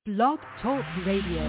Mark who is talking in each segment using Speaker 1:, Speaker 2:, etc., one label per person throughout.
Speaker 1: Blog Talk Radio.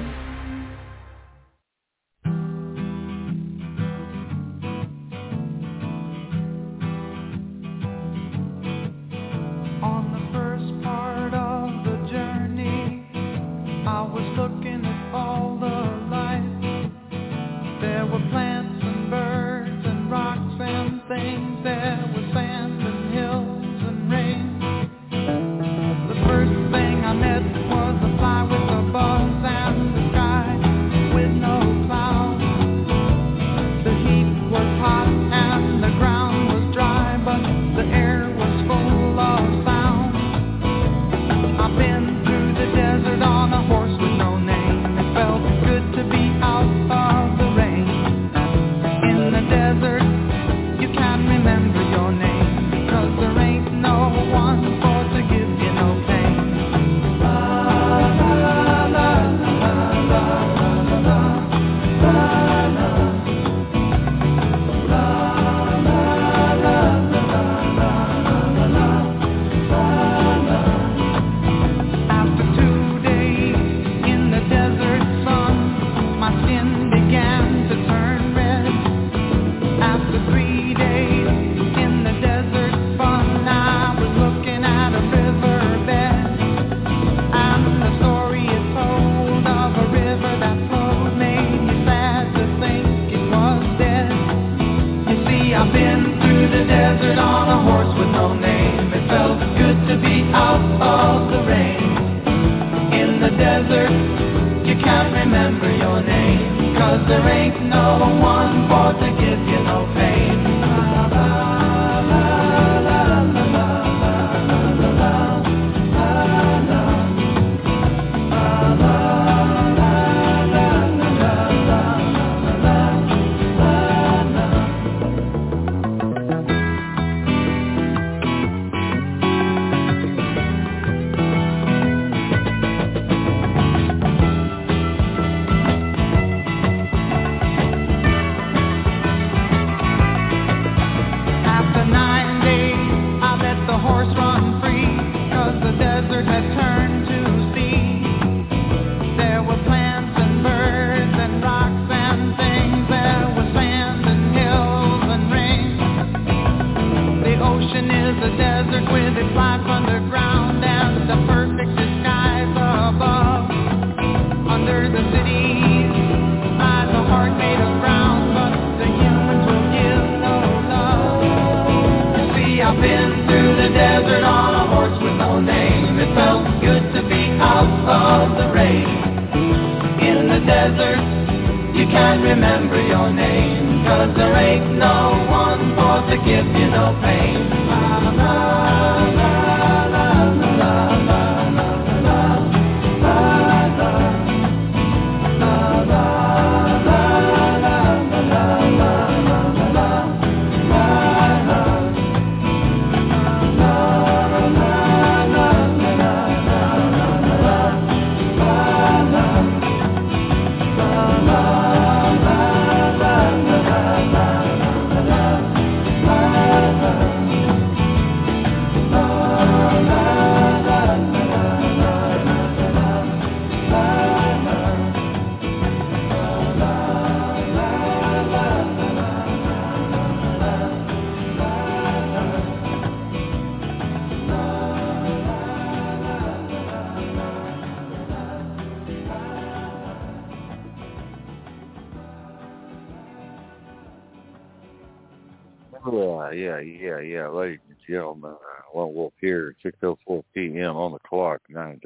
Speaker 2: Yeah, ladies and gentlemen. Lone Wolf here, 6:04 p.m. on the clock,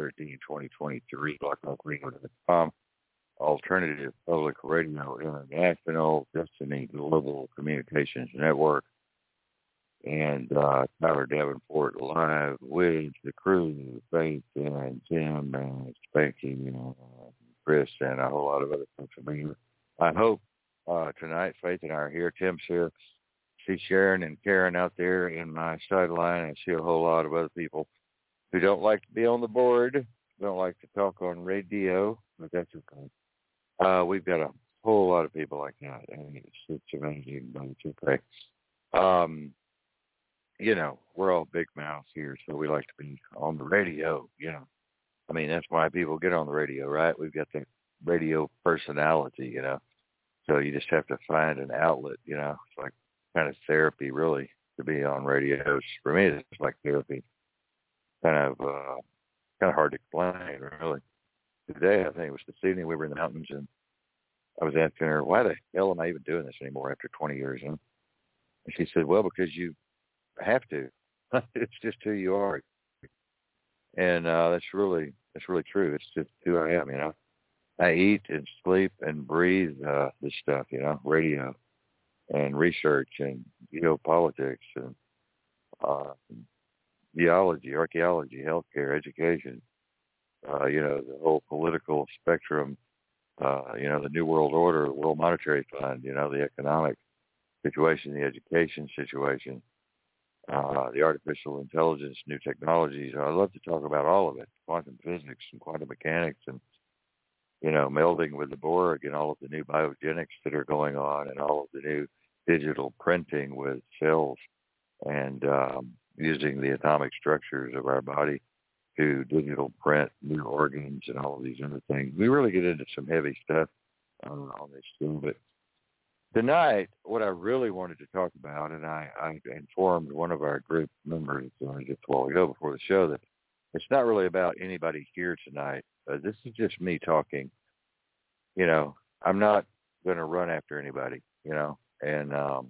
Speaker 2: 9/13/2023, blogtalkradio.com, Alternative Public Radio International, Destiny Global Communications Network, and Tyler Davenport live with the crew, Faith and Tim and Spanky and Chris and a whole lot of other folks will be here. I hope tonight Faith and I are here. Tim's here. See Sharon and Karen out there in my sideline. I see a whole lot of other people who don't like to be on the board, don't like to talk on radio, but that's okay. We've got a whole lot of people like that, and it's amazing, but it's okay. You know, we're all big mouths here, so we like to be on the radio, you know. I mean, that's why people get on the radio, right? We've got the radio personality, So you just have to find an outlet. It's like kind of therapy, really, to be on radio. For me, it's like therapy. Kind of, kind of hard to explain, really. Today, I think it was this evening, we were in the mountains, and I was asking her, why the hell am I even doing this anymore after 20 years? And she said, well, because you have to. It's just who you are. And that's really true. It's just who I am. I eat and sleep and breathe this stuff, radio and research and geopolitics and uh, geology, archaeology, healthcare, education, the whole political spectrum, the New World Order, the World Monetary Fund, the economic situation, the education situation, the artificial intelligence, new technologies. I love to talk about all of it, quantum physics and quantum mechanics and, melding with the Borg and all of the new biogenics that are going on and all of the new digital printing with cells and using the atomic structures of our body to digital print new organs and all of these other things. We really get into some heavy stuff on this too. But tonight, what I really wanted to talk about, and I informed one of our group members just a while ago before the show that it's not really about anybody here tonight. This is just me talking. I'm not going to run after anybody, and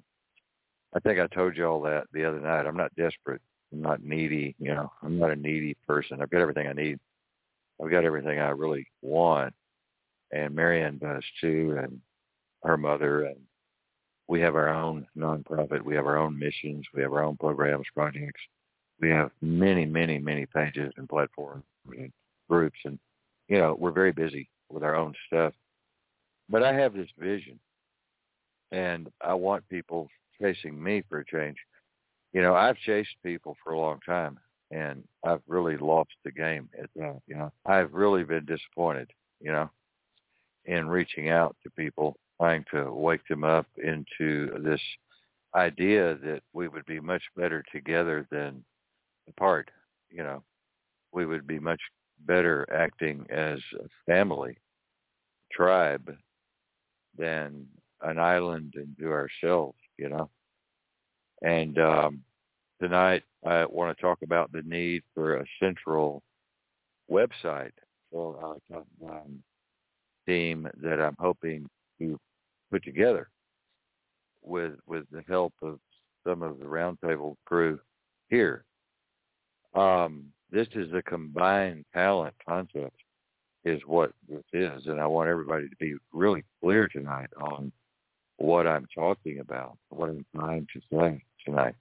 Speaker 2: I think I told you all that the other night. I'm not desperate. I'm not needy. I'm not a needy person. I've got everything I need. I've got everything I really want. And Marianne does too, and her mother. And we have our own nonprofit. We have our own missions. We have our own programs, projects. We have many, many, many pages and platforms and groups. And, we're very busy with our own stuff. But I have this vision, and I want people chasing me for a change. I've chased people for a long time, and I've really lost the game at that. I've really been disappointed, in reaching out to people, trying to wake them up into this idea that we would be much better together than apart. We would be much better acting as a family, tribe, than an island into ourselves. And tonight I want to talk about the need for a central website for our top line team that I'm hoping to put together with the help of some of the roundtable crew here. This is a combined talent concept is what this is, and I want everybody to be really clear tonight on what I'm talking about, what I'm trying to say tonight.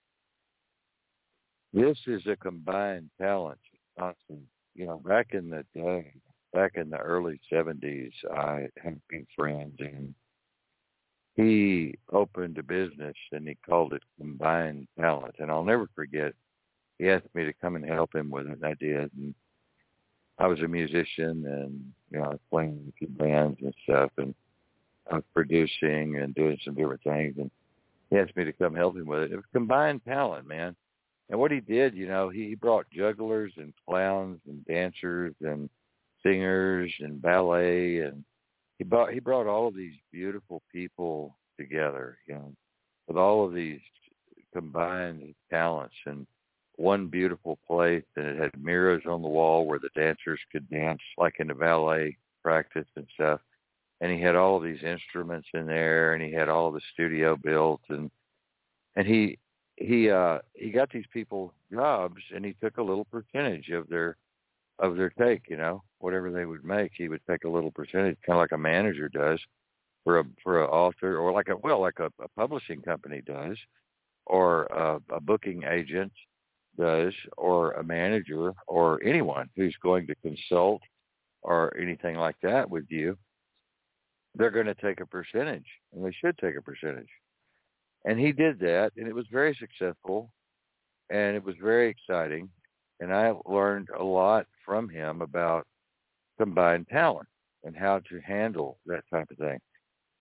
Speaker 2: This is a combined talent concept. Back in the day, back in the early 70s, I had a friend, and he opened a business, and he called it Combined Talent. And I'll never forget, he asked me to come and help him with it, and I did. And I was a musician, and, I was playing in a few bands and stuff, and I was producing and doing some different things. And he asked me to come help him with it. It was combined talent, man. And what he did, he brought jugglers and clowns and dancers and singers and ballet, and he brought all of these beautiful people together, with all of these combined talents in one beautiful place. And it had mirrors on the wall where the dancers could dance like in the ballet practice and stuff. And he had all of these instruments in there, and he had all of the studio built, and he got these people jobs, and he took a little percentage of their take, whatever they would make. He would take a little percentage, kind of like a manager does for a author, or like a publishing company does, or a booking agent does, or a manager, or anyone who's going to consult or anything like that with you. They're going to take a percentage, and they should take a percentage. And he did that, and it was very successful, and it was very exciting. And I learned a lot from him about combined talent and how to handle that type of thing.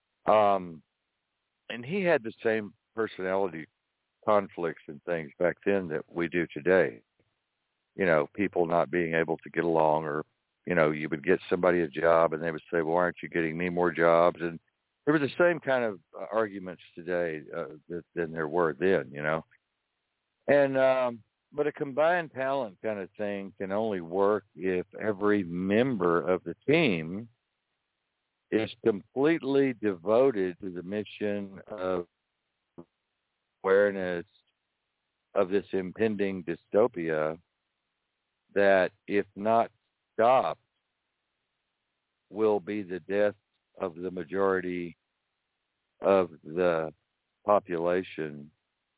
Speaker 2: And he had the same personality conflicts and things back then that we do today. people not being able to get along, or, you would get somebody a job and they would say, well, aren't you getting me more jobs? And there were the same kind of arguments today than there were then. And, but a combined talent kind of thing can only work if every member of the team is completely devoted to the mission of awareness of this impending dystopia that, if not stopped, will be the death of the majority of the population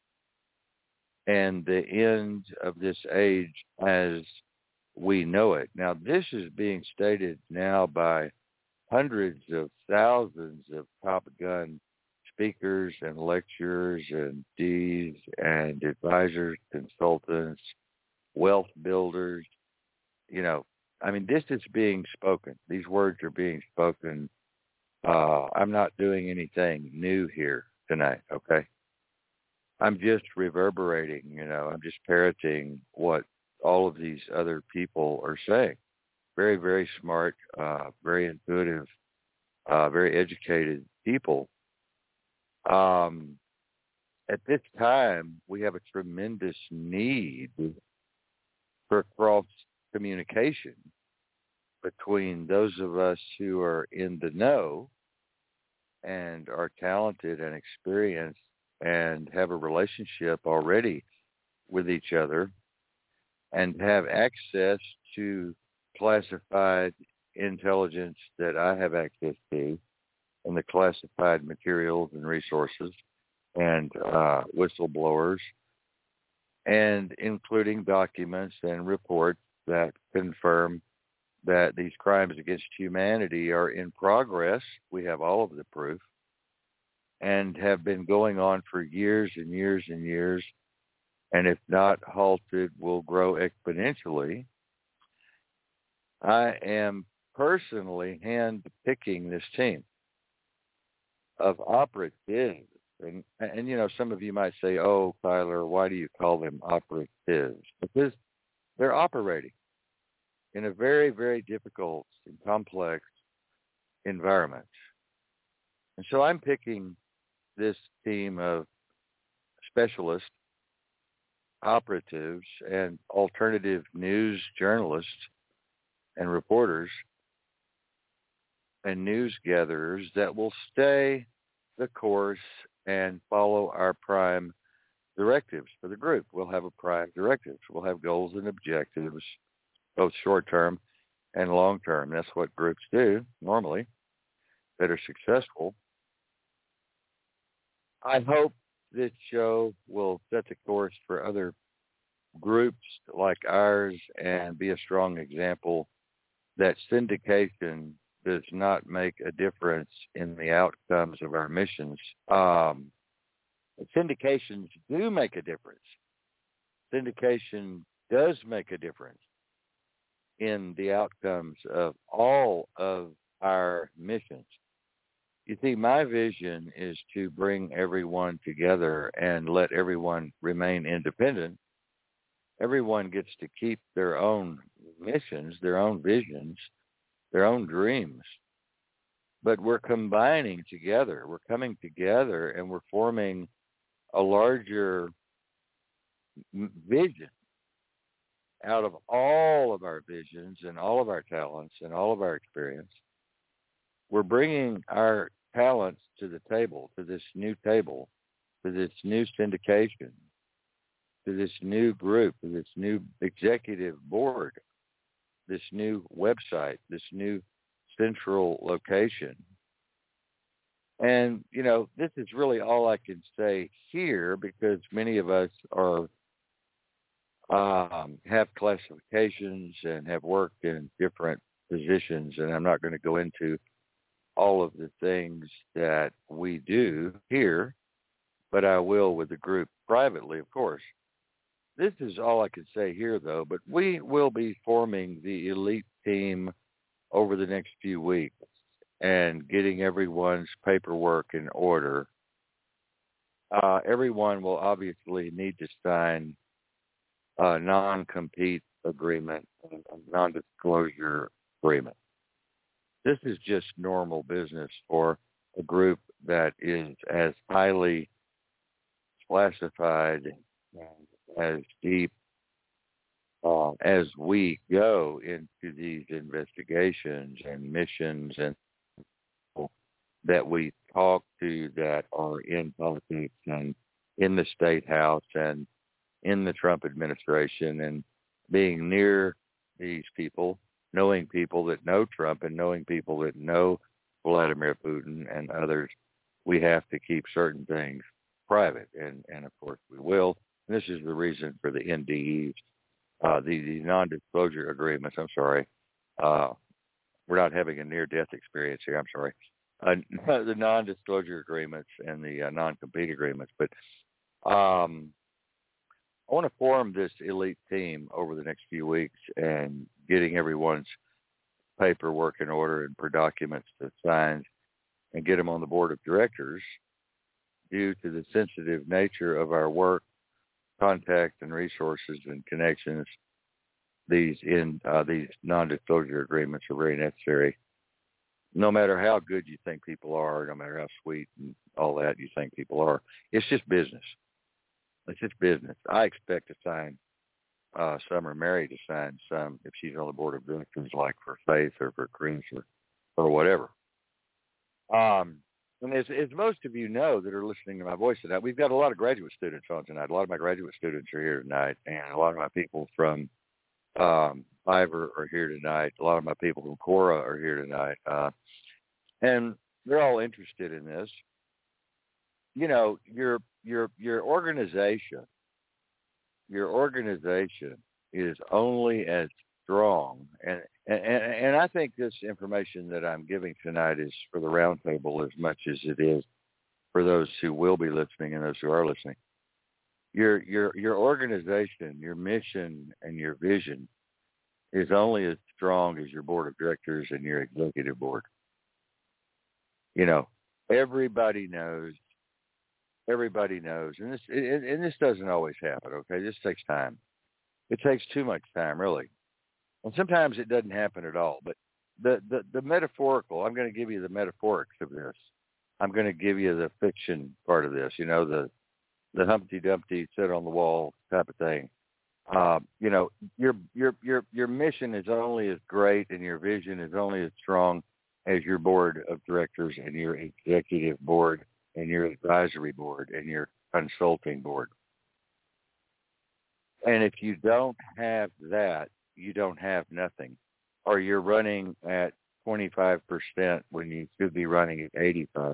Speaker 2: and the end of this age as we know it. Now, this is being stated now by hundreds of thousands of Top Gun speakers and lecturers and Ds and advisors, consultants, wealth builders. This is being spoken. These words are being spoken. I'm not doing anything new here tonight, okay? I'm just reverberating, I'm just parroting what all of these other people are saying. Very, very smart, very intuitive, very educated people. At this time, we have a tremendous need for cross communication between those of us who are in the know and are talented and experienced and have a relationship already with each other and have access to classified intelligence that I have access to, and the classified materials and resources and whistleblowers, and including documents and reports that confirm that these crimes against humanity are in progress. We have all of the proof, and have been going on for years and years and years, and if not halted, will grow exponentially. I am personally hand-picking this team of operatives. And some of you might say, oh, Tyler, why do you call them operatives? Because they're operating in a very, very difficult and complex environment. And so I'm picking this team of specialists, operatives, and alternative news journalists and reporters and news gatherers that will stay the course and follow our prime directives for the group. We'll have a prime directive. We'll have goals and objectives, both short-term and long-term. That's what groups do normally that are successful. I hope this show will set the course for other groups like ours and be a strong example that syndication does not make a difference in the outcomes of our missions. Syndications do make a difference. Syndication does make a difference in the outcomes of all of our missions. You see, my vision is to bring everyone together and let everyone remain independent. Everyone gets to keep their own missions, their own visions, their own dreams. But we're combining together. We're coming together and we're forming a larger vision out of all of our visions and all of our talents and all of our experience. We're bringing our talents to the table, to this new syndication, to this new group, to this new executive board, this new website, this new central location. And, this is really all I can say here, because many of us have classifications and have worked in different positions, and I'm not going to go into all of the things that we do here, but I will with the group privately, of course. This is all I can say here, though, but we will be forming the elite team over the next few weeks and getting everyone's paperwork in order. Everyone will obviously need to sign non-compete agreement and a non-disclosure agreement. This is just normal business for a group that is as highly classified and as deep as we go into these investigations and missions and that we talk to that are in politics and in the state house and in the Trump administration, and being near these people, knowing people that know Trump and knowing people that know Vladimir Putin and others, we have to keep certain things private, and of course we will. And this is the reason for the NDEs, the non-disclosure agreements. I'm sorry, we're not having a near-death experience here. I'm sorry. The non-disclosure agreements and the non-compete agreements. But I want to form this elite team over the next few weeks and getting everyone's paperwork in order and for documents to sign and get them on the board of directors. Due to the sensitive nature of our work, contact and resources and connections, these non-disclosure agreements are very necessary. No matter how good you think people are, no matter how sweet and all that you think people are, it's just business. It's just business. I expect to sign Summer Mary to sign some if she's on the board of directors, like for Faith or for Chris or whatever. And as most of you know that are listening to my voice tonight, we've got a lot of graduate students on tonight. A lot of my graduate students are here tonight, and a lot of my people from Fiverr are here tonight. A lot of my people from Quora are here tonight, and they're all interested in this. You know, your organization is only as strong, and I think this information that I'm giving tonight is for the roundtable as much as it is for those who will be listening and those who are listening. Your organization, your mission, and your vision is only as strong as your board of directors and your executive board. You know, everybody knows, and this doesn't always happen. Okay, this takes time. It takes too much time, really, and sometimes it doesn't happen at all. But the metaphorical, I'm going to give you the metaphorics of this. I'm going to give you the fiction part of this. You know, the Humpty Dumpty sit on the wall type of thing. You know, your mission is only as great and your vision is only as strong as your board of directors and your executive board and your advisory board and your consulting board. And if you don't have that, you don't have nothing. Or you're running at 25% when you should be running at 85%.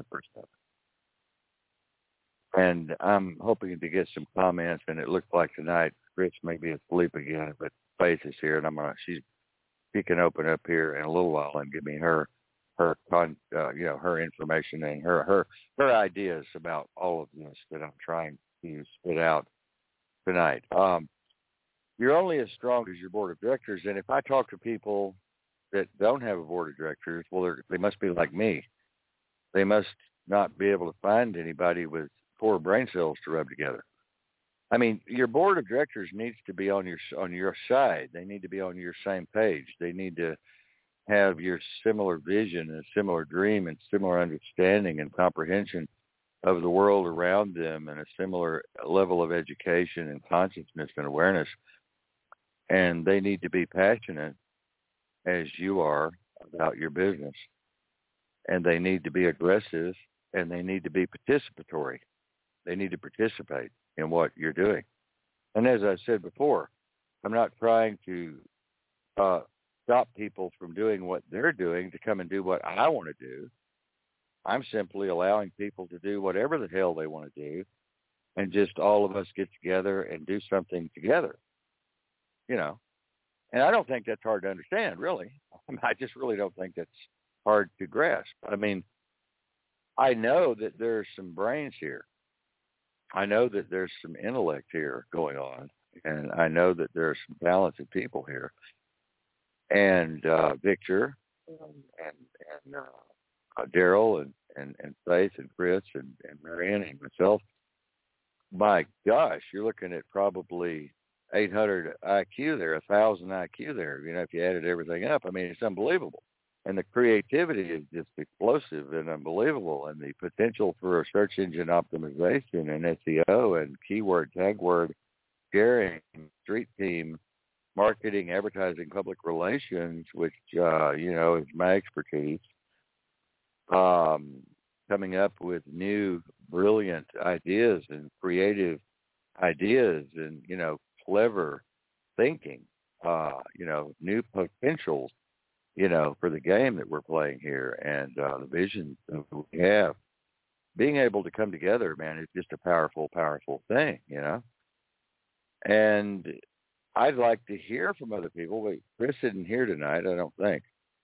Speaker 2: And I'm hoping to get some comments, and it looks like tonight Chris may be asleep again, but Faith is here, and she can open up here in a little while and give me her information and her ideas about all of this that I'm trying to spit out tonight. You're only as strong as your board of directors, and if I talk to people that don't have a board of directors, well, they must be like me. They must not be able to find anybody with 4 brain cells to rub together. I mean, your board of directors needs to be on your side. They need to be on your same page. They need to have your similar vision and similar dream and similar understanding and comprehension of the world around them and a similar level of education and consciousness and awareness. And they need to be passionate as you are about your business. And they need to be aggressive, and they need to be participatory. They need to participate in what you're doing. And as I said before, I'm not trying to stop people from doing what they're doing to come and do what I want to do. I'm simply allowing people to do whatever the hell they want to do, and just all of us get together and do something together, you know. And I don't think that's hard to understand, really. I just really don't think that's hard to grasp. I mean, I know that there's some brains here. I know that there's some intellect here going on, and I know that there are some talented people here. And Victor and Daryl and Faith and Chris and Marianne and myself, my gosh, you're looking at probably 800 IQ there, 1,000 IQ there. If you added everything up, I mean, it's unbelievable. And the creativity is just explosive and unbelievable. And the potential for a search engine optimization and SEO and keyword, tag word sharing, street team, marketing, advertising, public relations, which, is my expertise, coming up with new, brilliant ideas and creative ideas and, clever thinking, new potentials, for the game that we're playing here and the vision that we have. Being able to come together, man, is just a powerful, powerful thing, And I'd like to hear from other people. But Chris isn't here tonight, I don't think.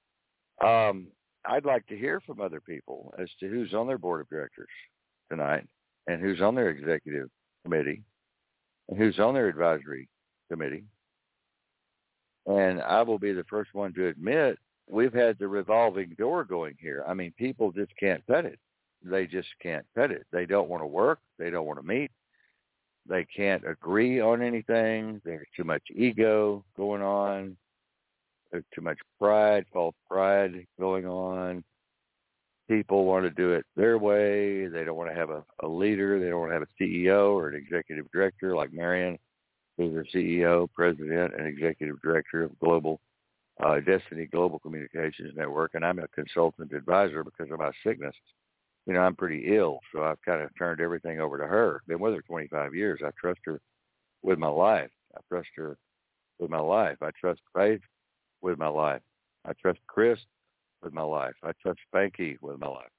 Speaker 2: I'd like to hear from other people as to who's on their board of directors tonight and who's on their executive committee and who's on their advisory committee. And I will be the first one to admit we've had the revolving door going here. I mean, people just can't cut it. They just can't cut it. They don't want to work. They don't want to meet. They can't agree on anything. There's too much ego going on. There's too much pride, false pride going on. People want to do it their way. They don't want to have a leader. They don't want to have a CEO or an executive director like Marion, who's the CEO, president, and executive director of Destiny Global Communications Network. And I'm a consultant advisor because of my sickness. I'm pretty ill, so I've kind of turned everything over to her. Been with her 25 years. I trust her with my life. I trust her with my life. I trust Faith with my life. I trust Chris with my life. I trust Spanky with my life.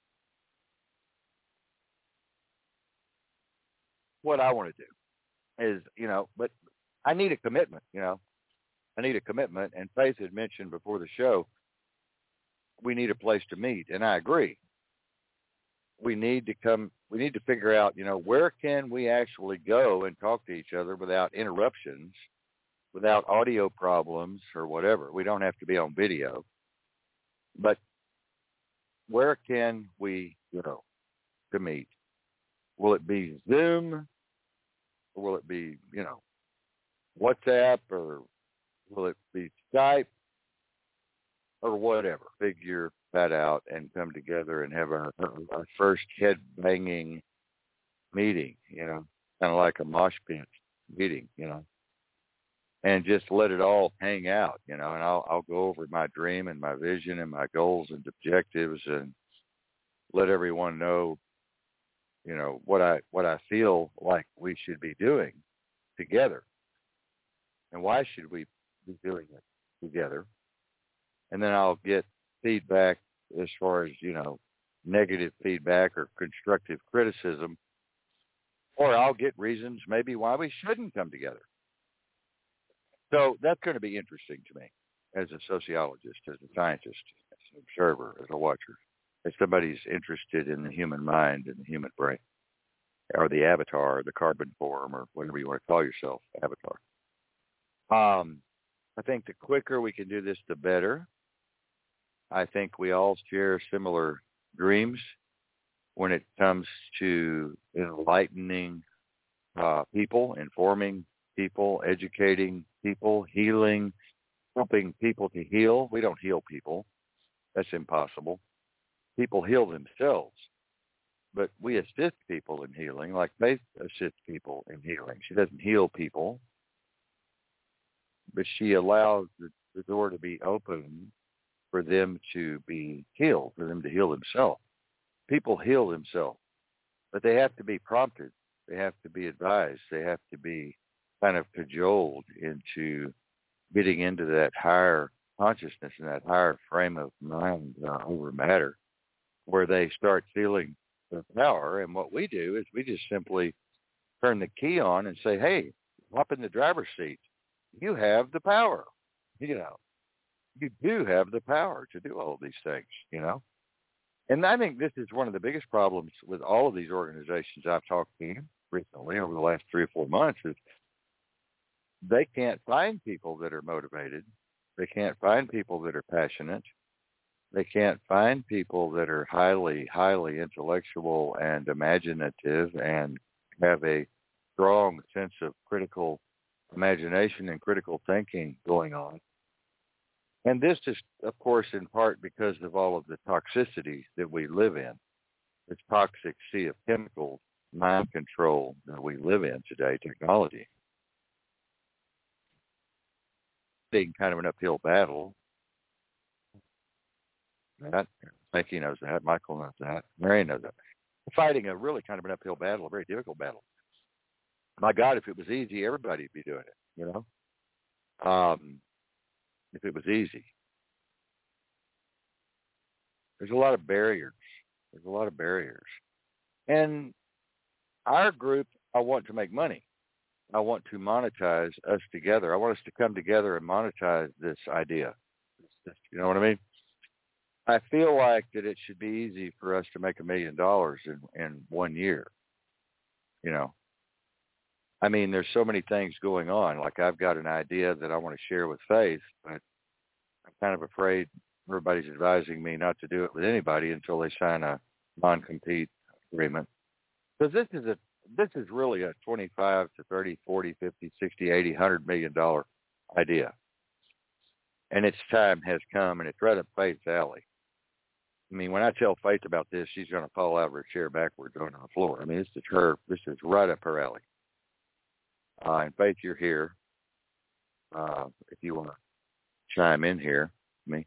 Speaker 2: What I want to do is, but I need a commitment, I need a commitment. And Faith had mentioned before the show, we need a place to meet. And I agree. We need to figure out, where can we actually go and talk to each other without interruptions, without audio problems or whatever. We don't have to be on video, but where can we go to meet? Will it be Zoom or will it be, WhatsApp, or will it be Skype or whatever? Figure that out and come together and have our first head-banging meeting, kind of like a mosh pit meeting, and just let it all hang out, and I'll go over my dream and my vision and my goals and objectives and let everyone know, what I feel like we should be doing together and why should we be doing it together. And then I'll get feedback as far as, negative feedback or constructive criticism, or I'll get reasons maybe why we shouldn't come together. So that's going to be interesting to me as a sociologist, as a scientist, as an observer, as a watcher, as somebody who's interested in the human mind and the human brain, or the avatar, or the carbon form, or whatever you want to call yourself, avatar. I think the quicker we can do this, the better. I think we all share similar dreams when it comes to enlightening people, informing people, educating people, healing, helping people to heal. We don't heal people. That's impossible. People heal themselves. But we assist people in healing, like Faith assists people in healing. She doesn't heal people, but she allows the door to be open for them to be healed, for them to heal themselves. People heal themselves, but they have to be prompted. They have to be advised. They have to be kind of cajoled into getting into that higher consciousness and that higher frame of mind over matter, where they start feeling the power. And what we do is we just simply turn the key on and say, hey, hop in the driver's seat. You have the power, You do have the power to do all of these things, And I think this is one of the biggest problems with all of these organizations I've talked to recently over the last 3 or 4 months is they can't find people that are motivated. They can't find people that are passionate. They can't find people that are highly, highly intellectual and imaginative and have a strong sense of critical imagination and critical thinking going on. And this is, of course, in part because of all of the toxicity that we live in, the toxic sea of chemicals, mind control that we live in today, technology. Being kind of an uphill battle. That Becky knows that. Michael knows that. Mary knows that. We're fighting a really kind of an uphill battle, a very difficult battle. My God, if it was easy, everybody'd be doing it, you know? If it was easy. There's a lot of barriers. There's a lot of barriers. And our group, I want to make money. I want to monetize us together. I want us to come together and monetize this idea. You know what I mean? I feel like that it should be easy for us to make $1 million in 1 year. You know, I mean, there's so many things going on. Like I've got an idea that I want to share with Faith, but I'm kind of afraid everybody's advising me not to do it with anybody until they sign a non-compete agreement. Because this is really a 25 to 30, 40, 50, 60, 80, $100 million idea. And its time has come, and it's right up Faith's alley. I mean, when I tell Faith about this, she's going to fall out of her chair backwards on the floor. I mean, this is right up her alley. And Faith, you're here. If you want to chime in here, me,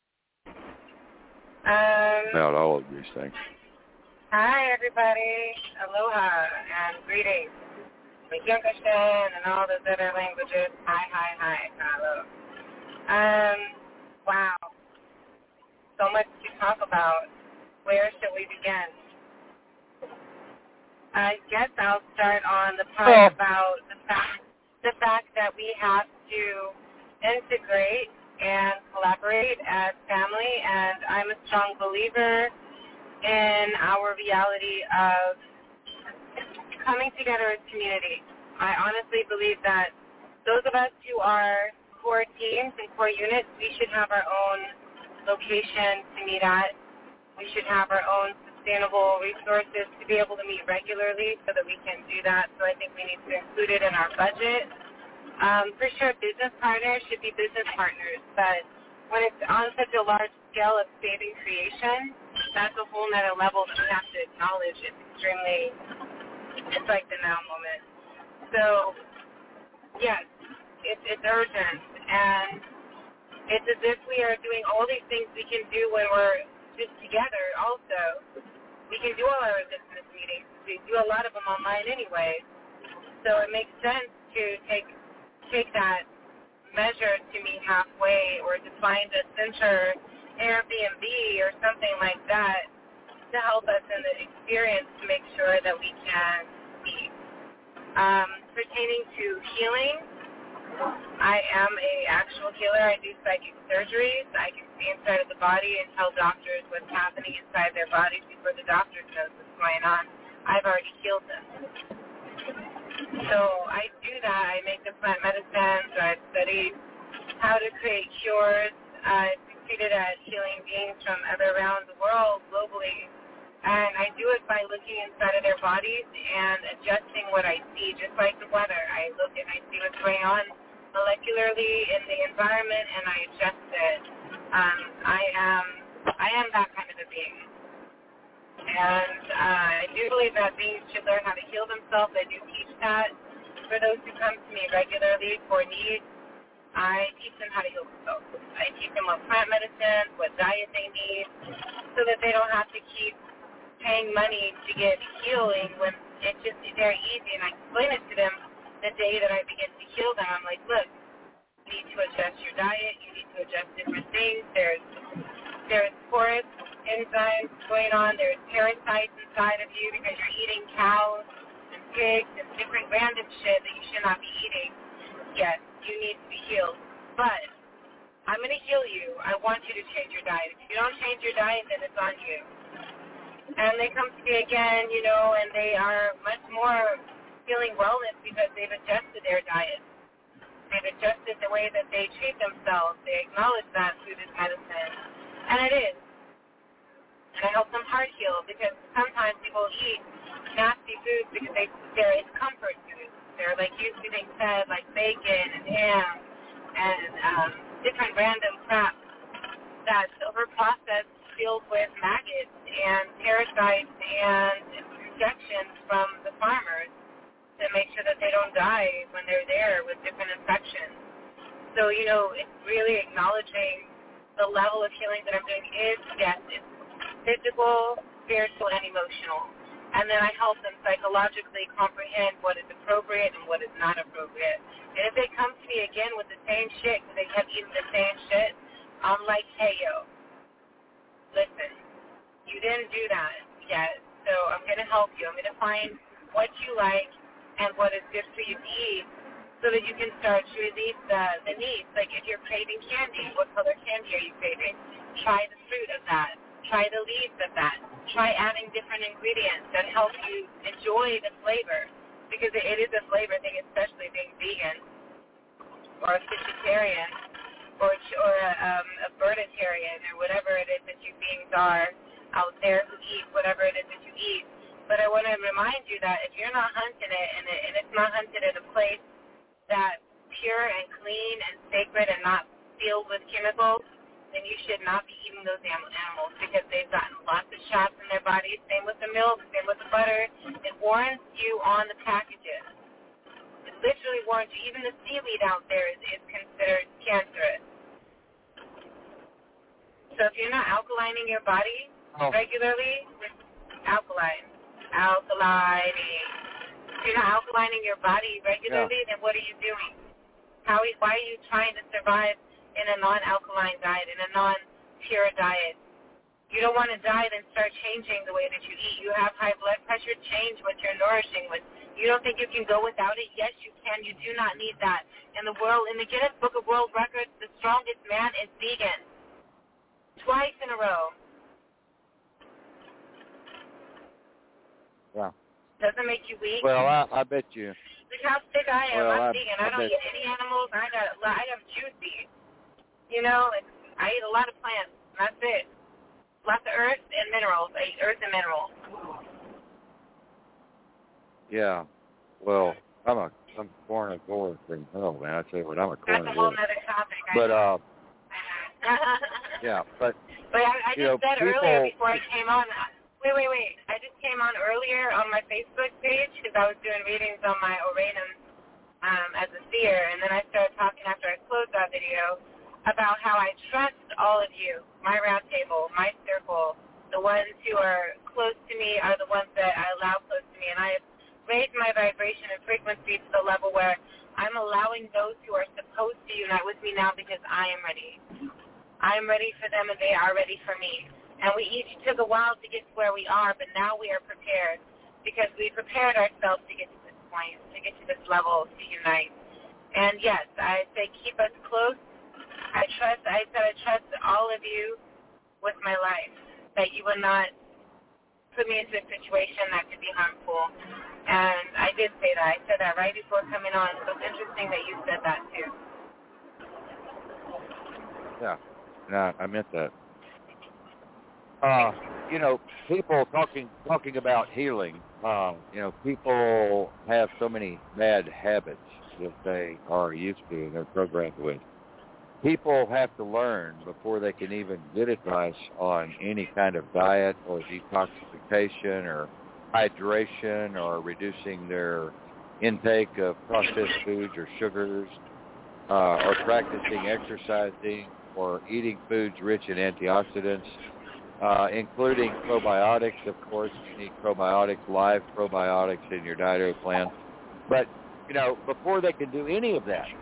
Speaker 2: about all of these things.
Speaker 1: Hi, everybody. Aloha and greetings. Mikyokushin and all those other languages. Hi. Hello. Wow. So much to talk about. Where should we begin? I guess I'll start on the part about the fact that we have to integrate and collaborate as family, and I'm a strong believer in our reality of coming together as community. I honestly believe that those of us who are core teams and core units, we should have our own location to meet at. We should have our own sustainable resources to be able to meet regularly so that we can do that. So I think we need to include it in our budget. For sure, business partners should be business partners, but when it's on such a large scale of saving creation, that's a whole nother level that we have to acknowledge. It's like the now moment. So, yes, it's urgent, and it's as if we are doing all these things we can do when we're just together also. We can do all our business meetings. We do a lot of them online anyway. So it makes sense to take that measure to meet halfway or to find a center, Airbnb or something like that to help us in the experience to make sure that we can meet. Pertaining to healing, I am an actual healer. I do psychic surgeries. I can see inside of the body and tell doctors what's happening inside their bodies before the doctors know what's going on. I've already healed them. So I do that. I make the plant medicines. I've studied how to create cures. I've succeeded at healing beings from other around the world globally. And I do it by looking inside of their bodies and adjusting what I see, just like the weather. I look and I see what's going on molecularly in the environment, and I adjust it. I am that kind of a being. And I do believe that beings should learn how to heal themselves. I do teach that. For those who come to me regularly for needs, I teach them how to heal themselves. I teach them what plant medicine, what diet they need, so that they don't have to keep paying money to get healing when it's just very easy. And I explain it to them the day that I begin to heal them. I'm like, look, you need to adjust your diet. You need to adjust different things. There's porous enzymes going on. There's parasites inside of you because you're eating cows and pigs and different random shit that you should not be eating. Yes, you need to be healed. But I'm going to heal you. I want you to change your diet. If you don't change your diet, then it's on you. And they come to me again, and they are much more feeling wellness because they've adjusted their diet. They've adjusted the way that they treat themselves. They acknowledge that through this medicine. And it is. And I help them heart heal because sometimes people eat nasty foods because it's comfort food. They're like used to being fed like bacon and ham and different random crap that's overprocessed, filled with maggots and parasites and injections from the farmers to make sure that they don't die when they're there with different infections. So, it's really acknowledging the level of healing that I'm doing is, yes, it's physical, spiritual, and emotional. And then I help them psychologically comprehend what is appropriate and what is not appropriate. And if they come to me again with the same shit because they kept eating the same shit, I'm like, hey, yo, listen, you didn't do that yet, so I'm going to help you. I'm going to find what you like and what is good for you to eat so that you can start to release the needs. Like if you're craving candy, what color candy are you craving? Try the fruit of that. Try the leaves of that. Try adding different ingredients that help you enjoy the flavor, because it is a flavor thing, especially being vegan or a vegetarian or a birditarian or whatever it is that you beings are out there who eat whatever it is that you eat. But I want to remind you that if you're not hunting it and it's not hunted in a place that's pure and clean and sacred and not filled with chemicals, then you should not be eating those animals because they've gotten lots of shots in their bodies. Same with the milk, same with the butter. It warns you on the packages. It literally warns you. Even the seaweed out there is considered cancerous. So if you're not alkalining your body regularly, alkalining. If you're not alkalining your body regularly, then what are you doing? Why are you trying to survive in a non-alkaline diet, in a non-pure diet? You don't want to die, then start changing the way that you eat. You have high blood pressure, change what you're nourishing with. You don't think you can go without it? Yes, you can. You do not need that. In the Guinness Book of World Records, the strongest man is vegan. Twice in a row.
Speaker 2: Yeah.
Speaker 1: Doesn't make you weak.
Speaker 2: Well, I bet you.
Speaker 1: Look how sick I am.
Speaker 2: Well,
Speaker 1: I'm vegan. I don't eat any animals. I am juicy. I eat a lot of plants. That's it. Lots of earth and minerals. I eat earth and minerals.
Speaker 2: Yeah. Well, I'm carnivore from hell, man. I tell you what, I'm a carnivore.
Speaker 1: That's a whole other topic.
Speaker 2: But yeah, but
Speaker 1: I just said
Speaker 2: people,
Speaker 1: earlier before I came on. Wait. I just came on earlier on my Facebook page because I was doing readings on my Uranus as a seer, and then I started talking after I closed that video about how I trust all of you, my round table, my circle. The ones who are close to me are the ones that I allow close to me, and I have raised my vibration and frequency to the level where I'm allowing those who are supposed to unite with me now because I am ready. I am ready for them, and they are ready for me. And we each took a while to get to where we are, but now we are prepared because we prepared ourselves to get to this point, to get to this level, to unite. And yes, I say keep us close. I trust all of you with my life, that you will not put me into a situation that could be harmful. And I did say that. I said that right before coming on. So it's interesting that you said that too.
Speaker 2: Yeah, no, I meant that. People talking about healing, people have so many bad habits that they are used to and they're programmed with. People have to learn before they can even get advice on any kind of diet or detoxification or hydration or reducing their intake of processed foods or sugars or practicing exercising or eating foods rich in antioxidants. Including probiotics, of course. You need probiotics, live probiotics in your dietary plan. But, before they can do any of that,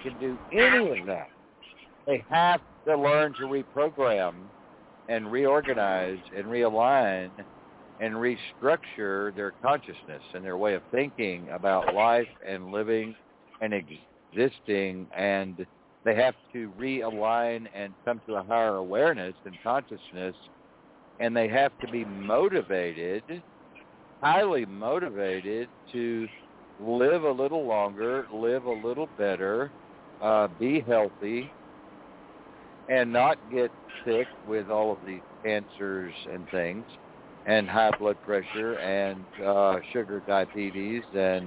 Speaker 2: they have to learn to reprogram and reorganize and realign and restructure their consciousness and their way of thinking about life and living and existing, and they have to realign and come to a higher awareness and consciousness. And they have to be motivated, highly motivated, to live a little longer, live a little better, be healthy, and not get sick with all of these cancers and things, and high blood pressure, and sugar diabetes, and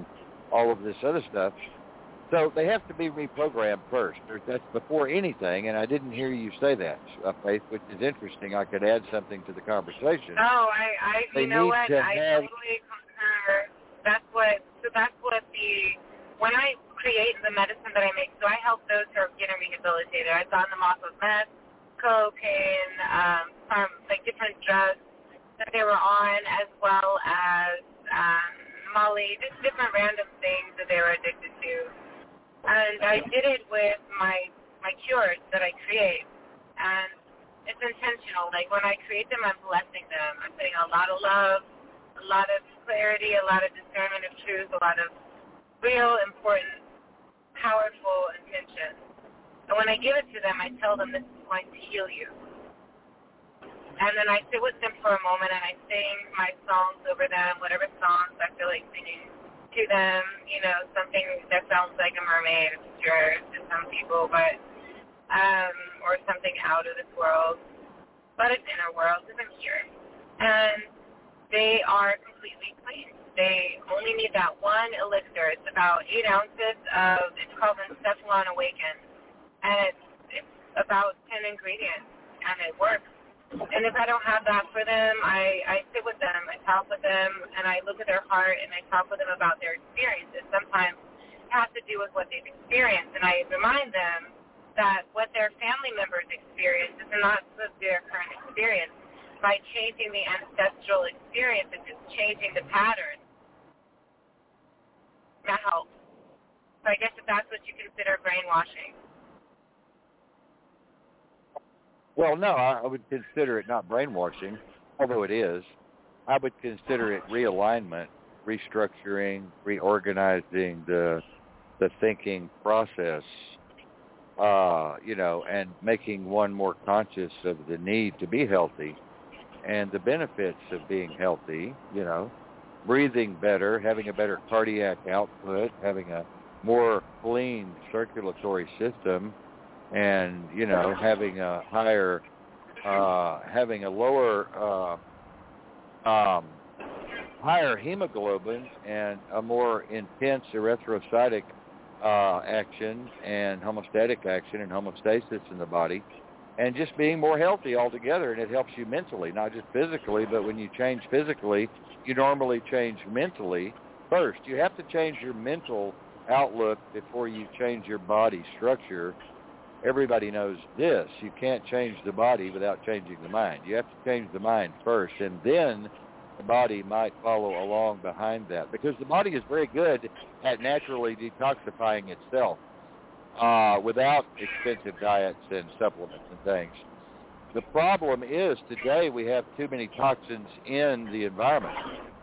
Speaker 2: all of this other stuff. So they have to be reprogrammed first. That's before anything, and I didn't hear you say that, Faith, which is interesting. I could add something to the conversation.
Speaker 1: Oh,
Speaker 2: They
Speaker 1: you know
Speaker 2: need
Speaker 1: what?
Speaker 2: to
Speaker 1: I
Speaker 2: have.
Speaker 1: totally concur. That's what when I create the medicine that I make, so I help those who are getting rehabilitated. I've gotten them off of meth, cocaine, from like different drugs that they were on, as well as Molly, just different random things that they were addicted to. And I did it with my cures that I create. And it's intentional. Like when I create them, I'm blessing them. I'm putting a lot of love, a lot of clarity, a lot of discernment of truth, a lot of real, important, powerful intention. And when I give it to them, I tell them this is going to heal you. And then I sit with them for a moment and I sing my songs over them, whatever songs I feel like singing to them, something that sounds like a mermaid, sure, to some people, but, or something out of this world, but it's inner world, because I'm here. And they are completely clean. They only need that one elixir. It's about 8 ounces of, it's called Encephalon Awaken, and it's about 10 ingredients, and it works. And if I don't have that for them, I sit with them, I talk with them, and I look at their heart, and I talk with them about their experiences. Sometimes it has to do with what they've experienced, and I remind them that what their family members experience is not their current experience. By changing the ancestral experiences, it's changing the patterns. That helps. So I guess if that's what you consider brainwashing.
Speaker 2: Well, no, I would consider it not brainwashing, although it is. I would consider it realignment, restructuring, reorganizing the thinking process, and making one more conscious of the need to be healthy and the benefits of being healthy, breathing better, having a better cardiac output, having a more clean circulatory system, and having a higher, having a lower, higher hemoglobin and a more intense erythrocytic action and homeostatic action and homeostasis in the body, and just being more healthy altogether. And it helps you mentally, not just physically, but when you change physically, you normally change mentally first. You have to change your mental outlook before you change your body structure. Everybody knows this. You can't change the body without changing the mind. You have to change the mind first, and then the body might follow along behind that, because the body is very good at naturally detoxifying itself without expensive diets and supplements and things. The problem is today we have too many toxins in the environment.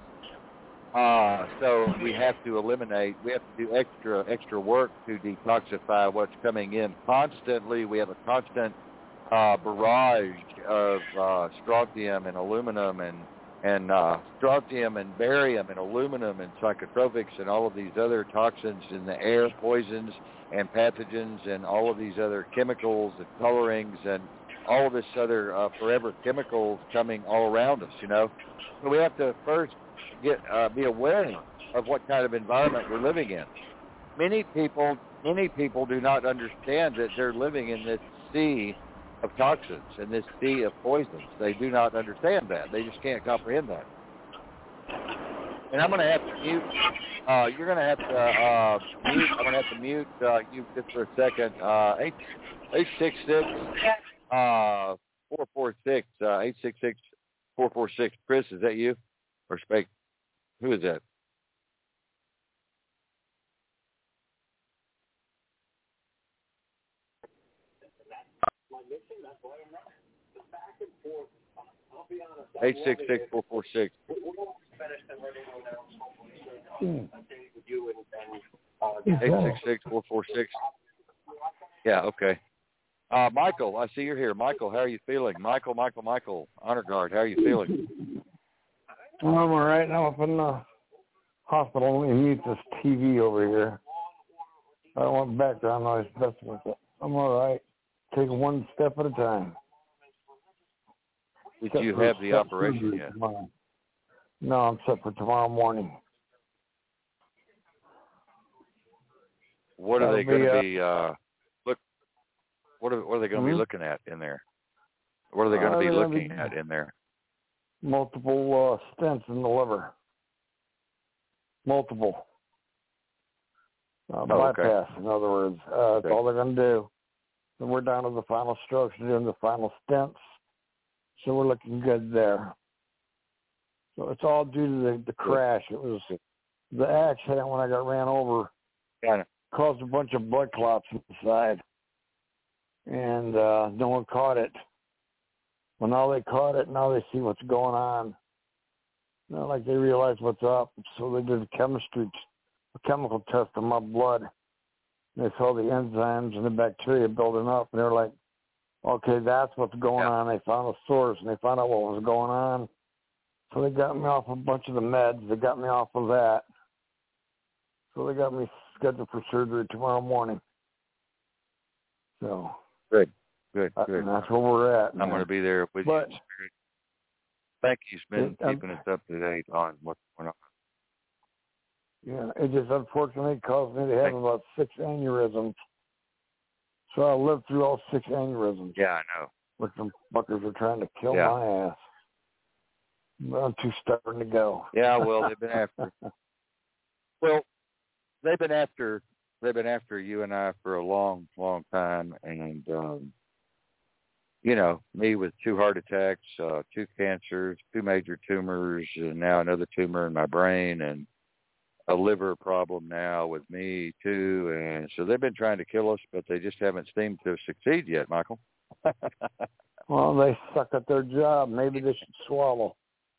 Speaker 2: So we have to do extra work to detoxify what's coming in constantly. We have a constant barrage of strontium and aluminum and strontium and barium and aluminum and psychotropics and all of these other toxins in the air, poisons and pathogens and all of these other chemicals and colorings and all of this other forever chemicals coming all around us, So we have to first be aware of what kind of environment we're living in. Many people do not understand that they're living in this sea of toxins and this sea of poisons. They do not understand that. They just can't comprehend that. And I'm going to have to mute. You're going to have to mute. I'm going to have to mute you just for a second. 866-446. 866-446. Chris, is that you? Or Spake? Who is that? My mission, that's why I'm not. The back and forth, I'll be honest. 866-446. Finished 866-446. Yeah, okay. Michael, I see you're here. Michael, how are you feeling? Michael, Honor Guard, how are you feeling?
Speaker 3: I'm all right. I'm up in the hospital. Let me mute this TV over here. I don't want background noise. I'm all right. Take one step at a time.
Speaker 2: Did you have the operation yet?
Speaker 3: Tomorrow. No, I'm set for tomorrow morning.
Speaker 2: what are they going to be? Look, what are they going to be
Speaker 3: Hmm?
Speaker 2: looking at in there? What are they going to be
Speaker 3: They're gonna
Speaker 2: looking
Speaker 3: be
Speaker 2: at in there?
Speaker 3: multiple stents in the liver. Multiple. Bypass, in other words. That's all they're going to do. And we're down to the final strokes, doing the final stents. So we're looking good there. So it's all due to the crash. It was the accident when I got ran over.
Speaker 2: Kind of.
Speaker 3: Caused a bunch of blood clots inside. And no one caught it. Well, now they caught it. Now they see what's going on. Not like they realize what's up. So they did a chemical test of my blood. They saw the enzymes and the bacteria building up. And they're like, okay, that's what's going on. They found the source, and they found out what was going on. So they got me off a bunch of the meds. They got me off of that. So they got me scheduled for surgery tomorrow morning. So
Speaker 2: good. And
Speaker 3: that's where we're at.
Speaker 2: I'm going to be there with you. Thank you for keeping us up to date on what's going on.
Speaker 3: Yeah, it just unfortunately caused me to have about 6 aneurysms. So I lived through all 6 aneurysms.
Speaker 2: Yeah, I know.
Speaker 3: Which some fuckers are trying to kill my ass. But I'm too stubborn to go.
Speaker 2: Yeah, well, they've been after. Well, they've been after you and I for a long, long time, and me with 2 heart attacks, 2 cancers, 2 major tumors, and now another tumor in my brain, and a liver problem now with me too. And so they've been trying to kill us, but they just haven't seemed to succeed yet, Michael.
Speaker 3: Well, they suck at their job. Maybe they should swallow.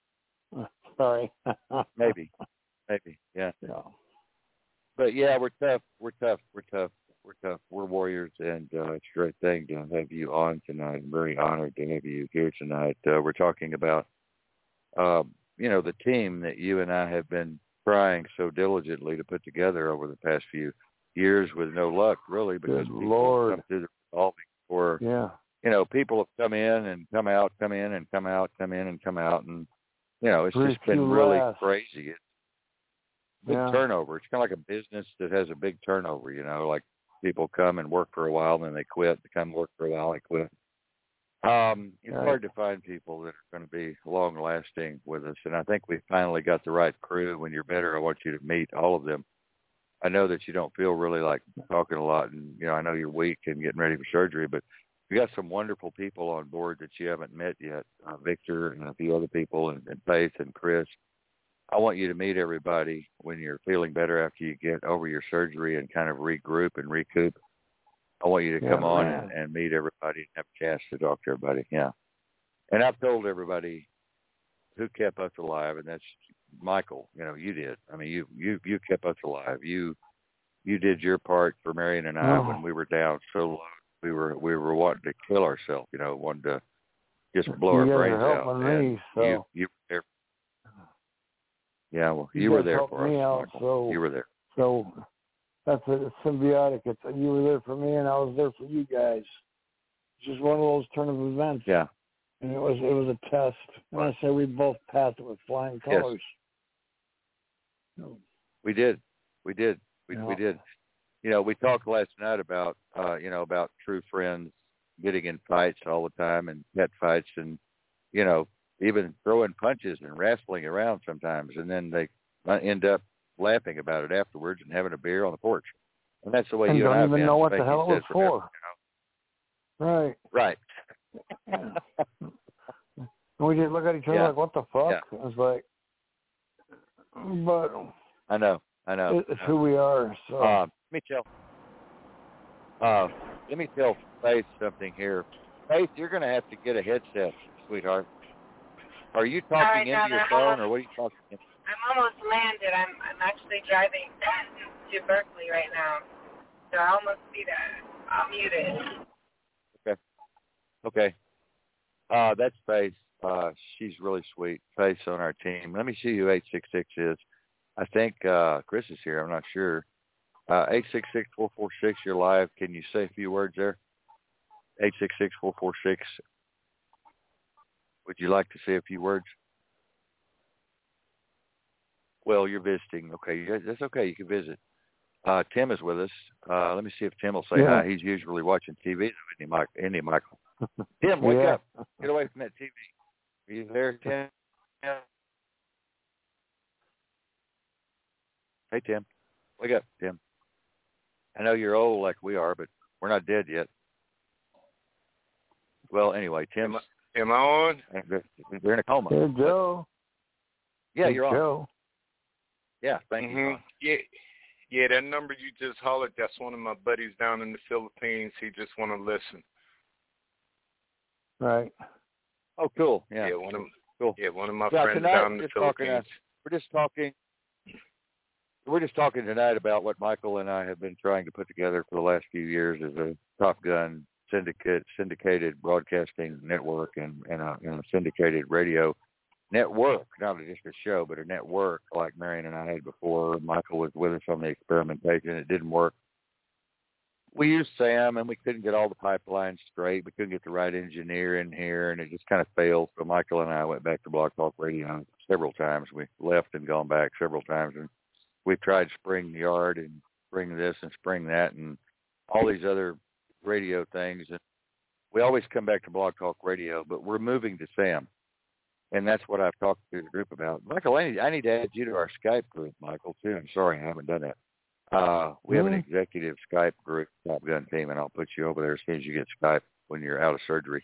Speaker 3: Sorry.
Speaker 2: Maybe, yeah. But yeah, we're tough. We're warriors, and it's a great thing to have you on tonight. I'm very honored to have you here tonight. We're talking about, the team that you and I have been trying so diligently to put together over the past few years with no luck, really, because people have come through the resolving for, people have come in and come out, come in and come out, come in and come out, and, it's just been really crazy. It's big turnover. It's kind of like a business that has a big turnover, like people come and work for a while, and then they quit. They come work for a while, they quit. It's hard to find people that are going to be long-lasting with us, and I think we finally got the right crew. When you're better, I want you to meet all of them. I know that you don't feel really like talking a lot, and, I know you're weak and getting ready for surgery, but we got some wonderful people on board that you haven't met yet, Victor and a few other people, and Faith and Chris. I want you to meet everybody when you're feeling better after you get over your surgery and kind of regroup and recoup. I want you to come on and meet everybody and have a chance to talk to everybody. Yeah. And I've told everybody who kept us alive, and that's Michael. You did. I mean, you kept us alive. You did your part for Marion and I when we were down so low. We were wanting to kill ourselves, wanting to just blow our brains out.
Speaker 3: Me, so.
Speaker 2: You were there. Yeah, well, you were there for us, Michael.
Speaker 3: So,
Speaker 2: you were there.
Speaker 3: So that's a symbiotic. You were there for me, and I was there for you guys. It's just one of those turn of events.
Speaker 2: Yeah.
Speaker 3: And it was a test. And I say we both passed it with flying colors.
Speaker 2: Yes. We did. We did. We talked last night about, about true friends getting in fights all the time and pet fights and, even throwing punches and wrestling around sometimes. And then they end up laughing about it afterwards and having a beer on the porch. And that's the way you and I have been.
Speaker 3: Don't even know what the hell it was for. Right.
Speaker 2: Right.
Speaker 3: We just look at each other like, what the fuck?
Speaker 2: Yeah.
Speaker 3: It's like, but
Speaker 2: I know.
Speaker 3: It's who we are. So
Speaker 2: let me tell Faith something here. Faith, you're going to have to get a headset, sweetheart. Are you talking into your phone, or what are you talking into?
Speaker 1: I'm almost landed. I'm actually driving to Berkeley right now, so I almost see that. I'll mute it.
Speaker 2: Okay. That's Faith. She's really sweet. Faith's on our team. Let me see who 866 is. I think Chris is here. I'm not sure. 866-446, you're live. Can you say a few words there? 866-446. Would you like to say a few words? Well, you're visiting. Okay, that's okay. You can visit. Tim is with us. Let me see if Tim will say hi. He's usually watching TV. Indy Michael. Tim, wake up. Get away from that TV. Are you there, Tim? Hey, Tim. Wake up, Tim. I know you're old like we are, but we're not dead yet. Well, anyway, Tim.
Speaker 4: Am I on?
Speaker 2: They're in a coma.
Speaker 3: Hey, Joe.
Speaker 2: Yeah,
Speaker 3: hey,
Speaker 2: you're on.
Speaker 3: Joe.
Speaker 2: Yeah, thank you.
Speaker 4: Yeah, that number you just hollered, that's one of my buddies down in the Philippines. He just want to listen.
Speaker 3: Right.
Speaker 2: Oh, cool. Yeah,
Speaker 4: one of my friends down in the Philippines.
Speaker 2: We're just talking tonight about what Michael and I have been trying to put together for the last few years as a Top Gun syndicated broadcasting network and a syndicated radio network, not just a show, but a network like Marion and I had before. Michael was with us on the experimentation. It didn't work. We used Sam, and we couldn't get all the pipelines straight. We couldn't get the right engineer in here, and it just kind of failed. So Michael and I went back to Blog Talk Radio several times. We left and gone back several times, and we've tried Spring Yard and Spring this and Spring that and all these other radio things. And we always come back to Blog Talk Radio, but we're moving to Sam. And that's what I've talked to the group about. Michael, I need to add you to our Skype group, Michael, too. I'm sorry I haven't done that. We have an executive Skype group, Top Gun team, and I'll put you over there as soon as you get Skype when you're out of surgery.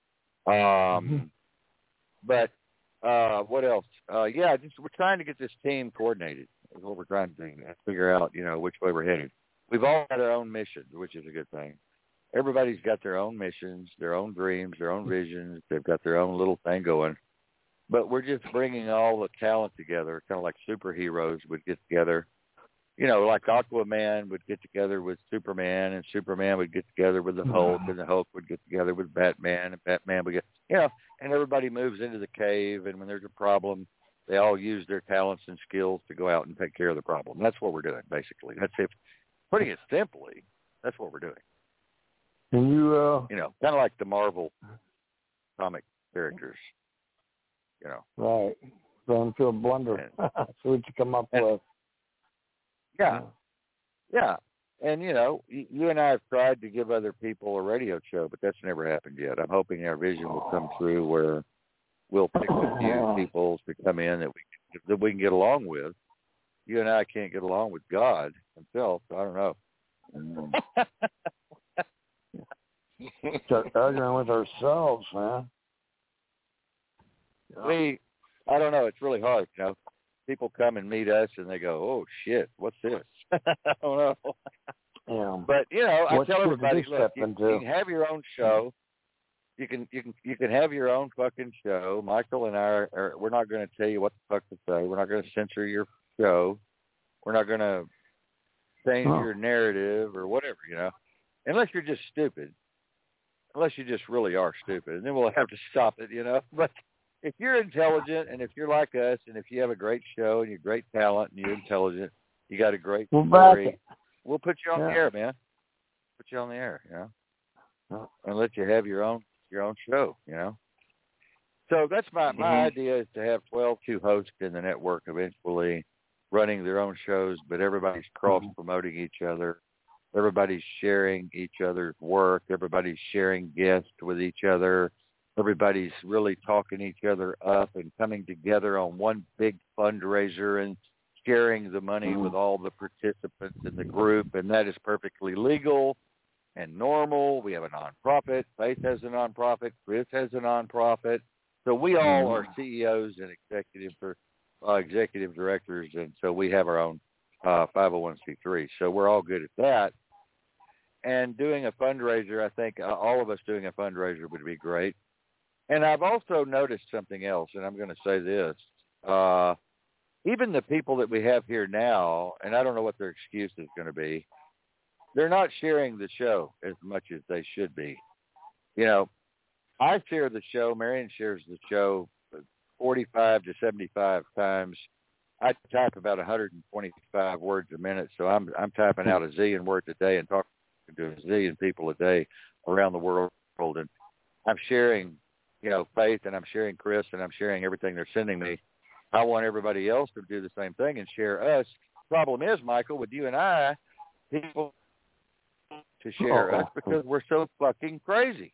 Speaker 2: But what else? We're trying to get this team coordinated. Is what we're trying to do. Figure out, which way we're headed. We've all got our own missions, which is a good thing. Everybody's got their own missions, their own dreams, their own visions. They've got their own little thing going. But we're just bringing all the talent together, kind of like superheroes would get together. Like Aquaman would get together with Superman, and Superman would get together with the Hulk, and the Hulk would get together with Batman, and Batman would get, and everybody moves into the cave, and when there's a problem, they all use their talents and skills to go out and take care of the problem. That's what we're doing, basically. Putting it simply, that's what we're doing.
Speaker 3: And you,
Speaker 2: kind of like the Marvel comic characters.
Speaker 3: Right. Going through a blunder. That's what you come up with.
Speaker 2: Yeah. Yeah. And, you and I have tried to give other people a radio show, but that's never happened yet. I'm hoping our vision will come through where we'll pick a few people to come in that we can get along with. You and I can't get along with God himself, so I don't know.
Speaker 3: Start arguing with ourselves, man.
Speaker 2: I don't know. It's really hard, People come and meet us, and they go, "Oh shit, what's this?" I don't know.
Speaker 3: Yeah.
Speaker 2: But I tell everybody, look, you can have your own show. You can have your own fucking show. Michael and I we're not going to tell you what the fuck to say. We're not going to censor your show. We're not going to change your narrative or whatever, unless you're just stupid. Unless you just really are stupid, and then we'll have to stop it, But if you're intelligent, and if you're like us, and if you have a great show, and you're great talent, and you're intelligent, you got a great story, we'll put you on the air, man. Put you on the air, and let you have your own show, So that's my idea, is to have 12 hosts in the network eventually running their own shows, but everybody's cross-promoting each other. Everybody's sharing each other's work. Everybody's sharing guests with each other. Everybody's really talking each other up and coming together on one big fundraiser and sharing the money with all the participants in the group, and that is perfectly legal and normal. We have a nonprofit. Faith has a nonprofit. Chris has a nonprofit. So we all are CEOs and executive directors, and so we have our own 501c3. So we're all good at that. And doing a fundraiser, I think all of us doing a fundraiser would be great. And I've also noticed something else, and I'm going to say this. Even the people that we have here now, and I don't know what their excuse is going to be, they're not sharing the show as much as they should be. I share the show. Marion shares the show 45 to 75 times. I type about 125 words a minute, so I'm typing out a zillion words a day and talking to a zillion people a day around the world. And I'm sharing, Faith, and I'm sharing Chris, and I'm sharing everything they're sending me. I want everybody else to do the same thing and share us problem is, Michael, with you and I, people to share us because we're so fucking crazy.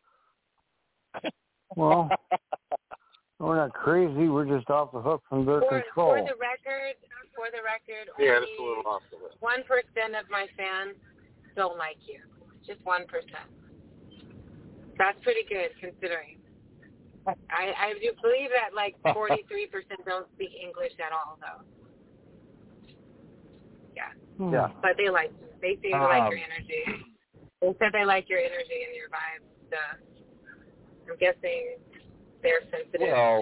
Speaker 3: Well, we're not crazy. We're just off the hook from their control.
Speaker 1: For the record,
Speaker 4: Yeah,
Speaker 1: only
Speaker 4: it's a little off the hook.
Speaker 1: 1% of my fans don't like you. Just 1%. That's pretty good considering. I do believe that like 43% don't speak English at all, though. Yeah.
Speaker 2: Yeah.
Speaker 1: But they like you. They seem to like your energy. They said they like your energy and your vibe. So I'm guessing they're sensitive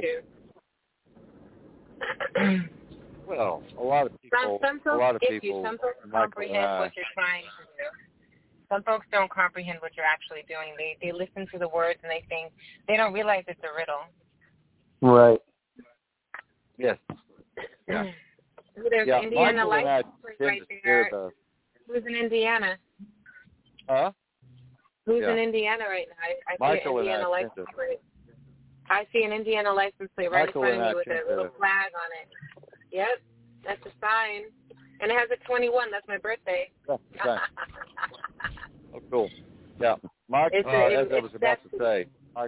Speaker 1: too.
Speaker 2: Well, a lot of people.
Speaker 1: Some folks some folks comprehend what you're trying to do. Some folks don't comprehend what you're actually doing. They listen to the words and they think they don't realize it's a riddle.
Speaker 3: Right.
Speaker 2: Yes. Yeah.
Speaker 1: There's Indiana license plate right there. Who's in Indiana?
Speaker 2: Huh?
Speaker 1: Who's in Indiana right now? I see an Indiana license plate. I see an Indiana license plate right in front of me with a little flag on it. Yep, that's a sign. And it has a 21. That's my birthday.
Speaker 2: Oh, cool. Yeah. Mike, as I was about to say,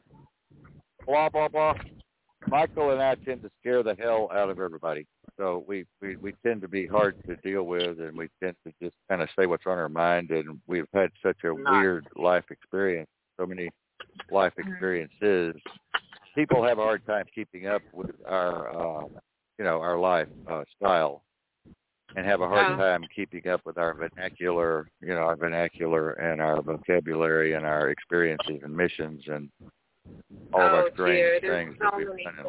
Speaker 2: blah, blah, blah. Michael and I tend to scare the hell out of everybody. So we tend to be hard to deal with, and we tend to just kind of say what's on our mind, and we've had such a weird life experience, so many life experiences. People have a hard time keeping up with our, our life style, and have a hard time keeping up with our vernacular, and our vocabulary and our experiences and missions and all of our strange things that we've done.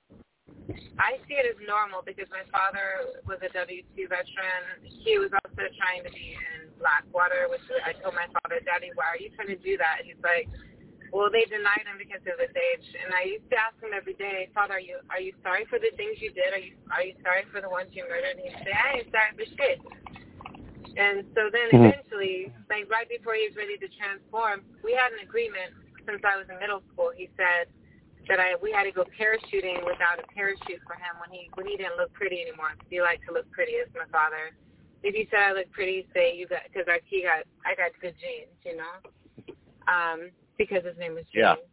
Speaker 1: I see it as normal because my father was a W-2 veteran. He was also trying to be in Blackwater, which I told my father, Daddy, why are you trying to do that? He's like, well, they denied him because of his age. And I used to ask him every day, Father, are you sorry for the things you did? Are you sorry for the ones you murdered? And he'd say, I ain't sorry for shit. And so then eventually, like right before he was ready to transform, we had an agreement since I was in middle school. He said that we had to go parachuting without a parachute for him when he didn't look pretty anymore. He liked to look pretty as my father. If he said I look pretty, say you got, because I got good genes, because his name was Gene.
Speaker 2: Yeah.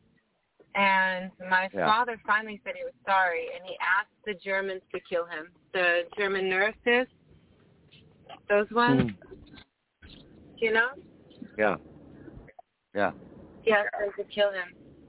Speaker 1: And my father finally said he was sorry, and he asked the Germans to kill him. The German nurses, those ones,
Speaker 2: Yeah. Yeah.
Speaker 1: He asked them to kill him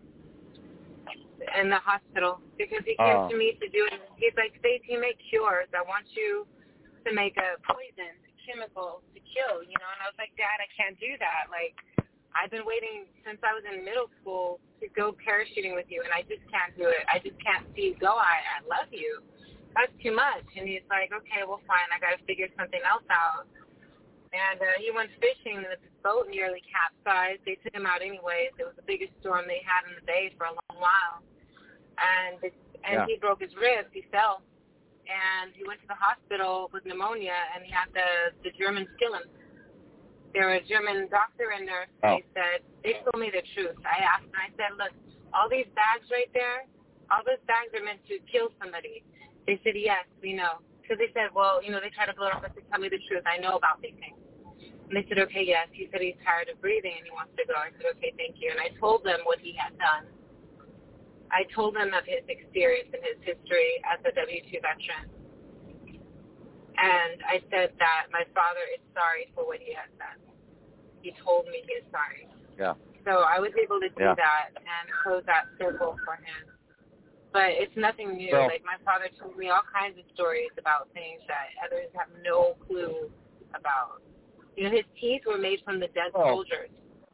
Speaker 1: in the hospital because he came to me to do it. He's like, Stacey, you make cures. I want you to make a poison, a chemical to kill, And I was like, Dad, I can't do that. Like, I've been waiting since I was in middle school to go parachuting with you, and I just can't do it. I just can't see you go. I love you. That's too much. And he's like, okay, well, fine. I got to figure something else out. And he went fishing, and the boat nearly capsized. They took him out anyways. It was the biggest storm they had in the bay for a long while. And he broke his ribs. He fell. And he went to the hospital with pneumonia, and he had the Germans kill him. There were a German doctor and nurse. They told me the truth. I asked, and I said, look, all these bags right there, all those bags are meant to kill somebody. They said, yes, we know. Because they said, well, they try to blow it up. I said, tell me the truth. I know about these things. And they said, okay, yes. He said he's tired of breathing and he wants to go. I said, okay, thank you. And I told them what he had done. I told them of his experience and his history as a W-2 veteran. And I said that my father is sorry for what he has done. He told me he is sorry.
Speaker 2: Yeah.
Speaker 1: So I was able to do that and close that circle for him. But it's nothing new.
Speaker 2: Well,
Speaker 1: like, my father told me all kinds of stories about things that others have no clue about. His teeth were made from the dead soldiers.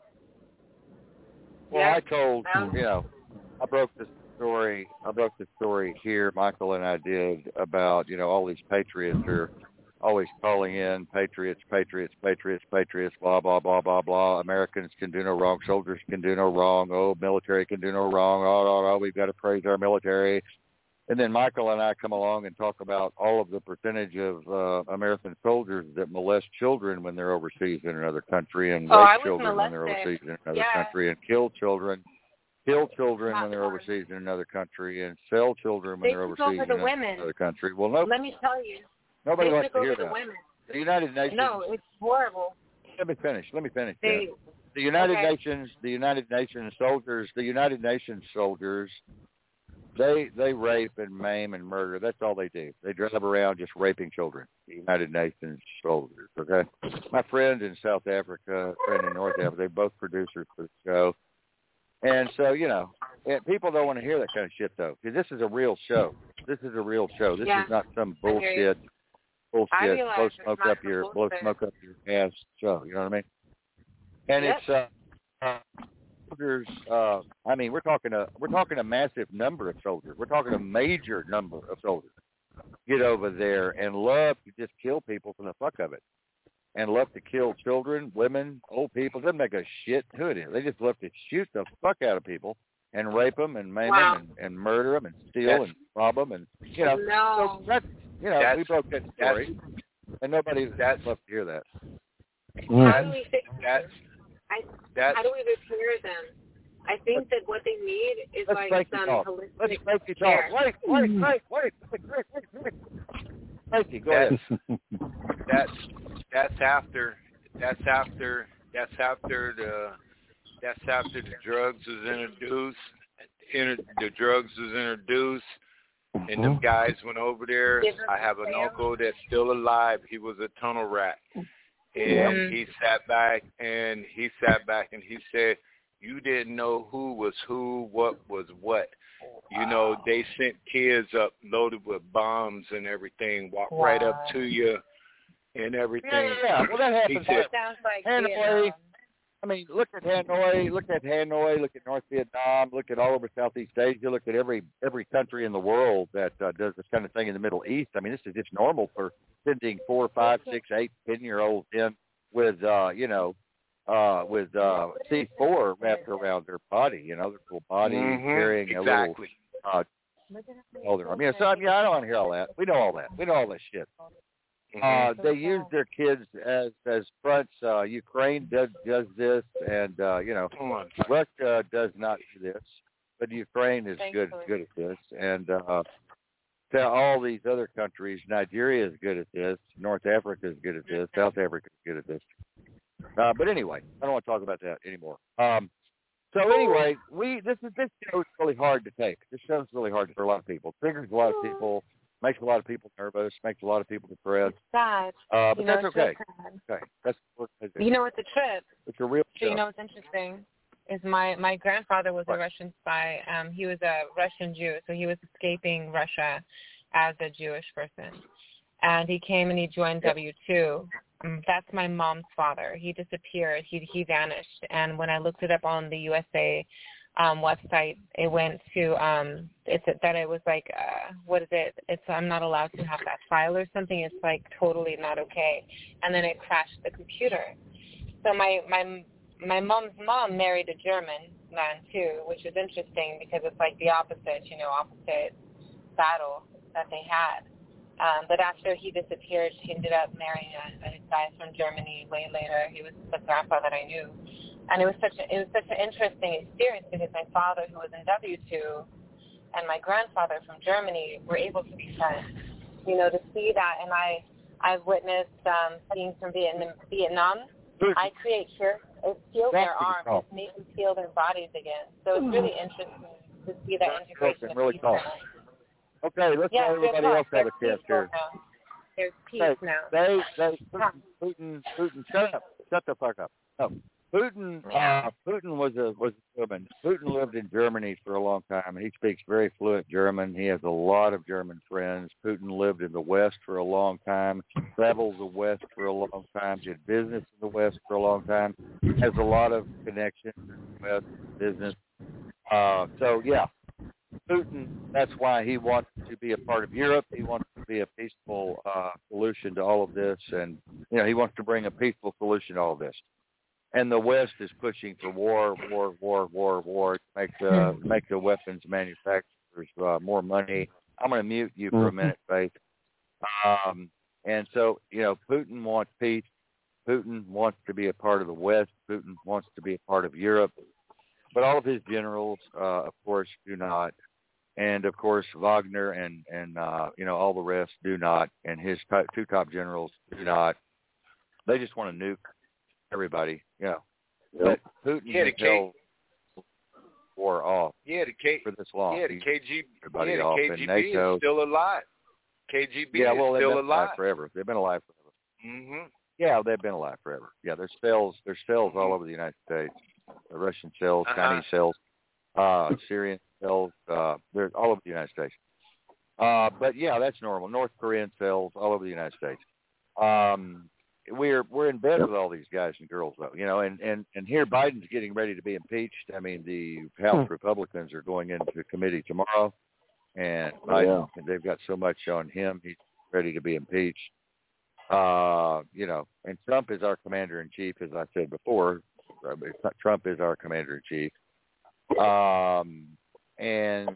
Speaker 2: Well, I told, I broke the story here, Michael and I did, about, all these patriots are always calling in, patriots, blah, blah, blah, blah, blah. Americans can do no wrong. Soldiers can do no wrong. Oh, military can do no wrong. Oh, we've got to praise our military. And then Michael and I come along and talk about all of the percentage of American soldiers that molest children when they're overseas in another country and rape children when they're overseas in another country and kill children when they're overseas in another country and sell children when they're overseas in another country. Well, no.
Speaker 1: Let me tell you.
Speaker 2: Nobody
Speaker 1: They
Speaker 2: wants
Speaker 1: took
Speaker 2: to
Speaker 1: over
Speaker 2: hear
Speaker 1: the
Speaker 2: that.
Speaker 1: women.
Speaker 2: The United Nations.
Speaker 1: No, it's horrible.
Speaker 2: Let me finish.
Speaker 1: They,
Speaker 2: The United
Speaker 1: okay.
Speaker 2: Nations. The United Nations soldiers. The United Nations soldiers. They rape and maim and murder. That's all they do. They drive around just raping children. The United Nations soldiers. Okay. My friend in South Africa, friend in North Africa, they're both producers for the show. And so, people don't want to hear that kind of shit, though, because this is a real show. This is not some bullshit, blow smoke up your ass show. You know what I mean? And it's soldiers. We're talking a massive number of soldiers. We're talking a major number of soldiers get over there and love to just kill people for the fuck of it. And love to kill children, women, old people. Doesn't make a shit who it is. They just love to shoot the fuck out of people and rape them and maim them and murder them and steal and rob them and
Speaker 1: No.
Speaker 2: So that's we broke that story, and nobody loves to hear that.
Speaker 1: How do we fix that? How do we repair them? I think that what they need is like some holistic
Speaker 2: Let's make you
Speaker 1: care.
Speaker 2: talk. Wait. Thank you. Go ahead.
Speaker 4: That's after the drugs was introduced. The drugs was introduced, and them guys went over there. I have an uncle that's still alive. He was a tunnel rat, and he sat back and he said, "You didn't know who was who, what was what. They sent kids up loaded with bombs and everything, walk right up to you." And everything.
Speaker 2: Yeah. Well, that happens.
Speaker 1: Sounds like
Speaker 2: Hanoi. Look at Hanoi. Look at North Vietnam. Look at all over Southeast Asia. Look at every country in the world that does this kind of thing in the Middle East. This is just normal for sending 4, 5, 6, 8, 10-year-olds in with C4 wrapped around their body. Their full body carrying a little. I don't want to hear all that. We know all that. We know all that shit. They use their kids as fronts. Ukraine does this, and Russia does not do this, but Ukraine is good at this, and all these other countries. Nigeria is good at this. North Africa is good at this. South Africa is good at this. But anyway, I don't want to talk about that anymore. So anyway, this show is really hard to take. This show is really hard for a lot of people. Triggers a lot of people. Makes a lot of people nervous. Makes a lot of people depressed.
Speaker 1: It's sad.
Speaker 2: But that's okay. Okay, that's what I do.
Speaker 1: It's a trip.
Speaker 2: It's a real show.
Speaker 1: What's interesting is my grandfather was a Russian spy. He was a Russian Jew, so he was escaping Russia as a Jewish person, and he came and he joined W2. That's my mom's father. He disappeared. He vanished, and when I looked it up on the USA website, it went to it was like what is it? I'm not allowed to have that file or something. It's like totally not okay. And then it crashed the computer. So my mom's mom married a German man too, which is interesting because it's like the opposite battle that they had. But after he disappeared, she ended up marrying a guy from Germany way later. He was the grandpa that I knew. And it was such an interesting experience because my father, who was in W2, and my grandfather from Germany were able to be friends. To see that, and I've witnessed scenes from Vietnam. I create shirts. It heals their arms. It makes them feel their bodies again. So it's really interesting to see that integration.
Speaker 2: Really cool. Okay, let's let everybody else have a chance here.
Speaker 1: There's peace now.
Speaker 2: Putin, shut the fuck up. No. Putin was a German. Putin lived in Germany for a long time, and he speaks very fluent German. He has a lot of German friends. Putin lived in the West for a long time, traveled the West for a long time, did business in the West for a long time, has a lot of connections in the West business. Putin, that's why he wants to be a part of Europe. He wants to be a peaceful solution to all of this, and he wants to bring a peaceful solution to all of this. And the West is pushing for war to make the weapons manufacturers more money. I'm going to mute you for a minute, Faith. And so, Putin wants peace. Putin wants to be a part of the West. Putin wants to be a part of Europe. But all of his generals, of course, do not. And of course, Wagner and all the rest do not, and his two top generals do not. They just want to nuke everybody. Yep. But Putin has held war off for this long.
Speaker 4: Yeah, the KGB
Speaker 2: off, and NATO,
Speaker 4: is still alive. KGB
Speaker 2: is
Speaker 4: still alive
Speaker 2: forever. They've been alive forever.
Speaker 4: Mm-hmm.
Speaker 2: Yeah, they've been alive forever. Yeah, there's cells all over the United States. The Russian cells, Chinese cells, Syrian cells. They're all over the United States. But yeah, that's normal. North Korean cells all over the United States. We're in bed with all these guys and girls, though, and here Biden's getting ready to be impeached. I mean, the House Republicans are going into committee tomorrow, and Biden, they've got so much on him, he's ready to be impeached. And Trump is our commander-in-chief, as I said before. Trump is our commander-in-chief. And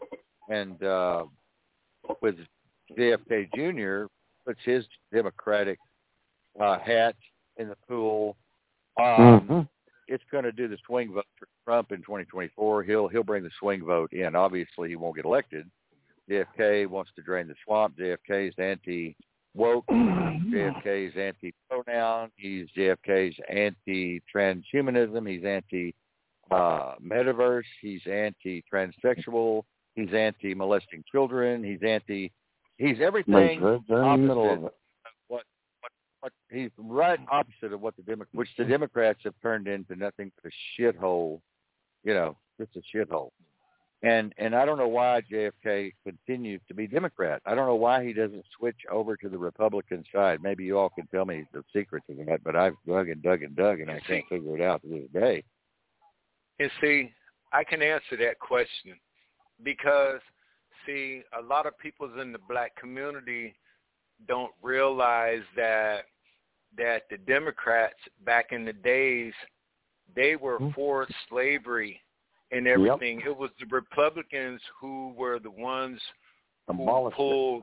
Speaker 2: with JFK Jr. puts his Democratic hat in the pool. It's going to do the swing vote for Trump in 2024. He'll bring the swing vote in. Obviously, he won't get elected. JFK wants to drain the swamp. JFK is anti-woke. JFK is anti-pronoun. He's JFK's anti-transhumanism. He's anti-metaverse. He's anti-transsexual. He's anti-molesting children. He's everything opposite. He's right opposite of what which the Democrats have turned into nothing but a shithole. It's a shithole. And I don't know why JFK continues to be Democrat. I don't know why he doesn't switch over to the Republican side. Maybe you all can tell me the secrets of that, but I've dug and dug and dug, and I can't figure it out to this day.
Speaker 4: And see, I can answer that question because, see, a lot of people in the black community don't realize that the Democrats back in the days, they were for slavery and everything. It was the Republicans who were the ones who abolished,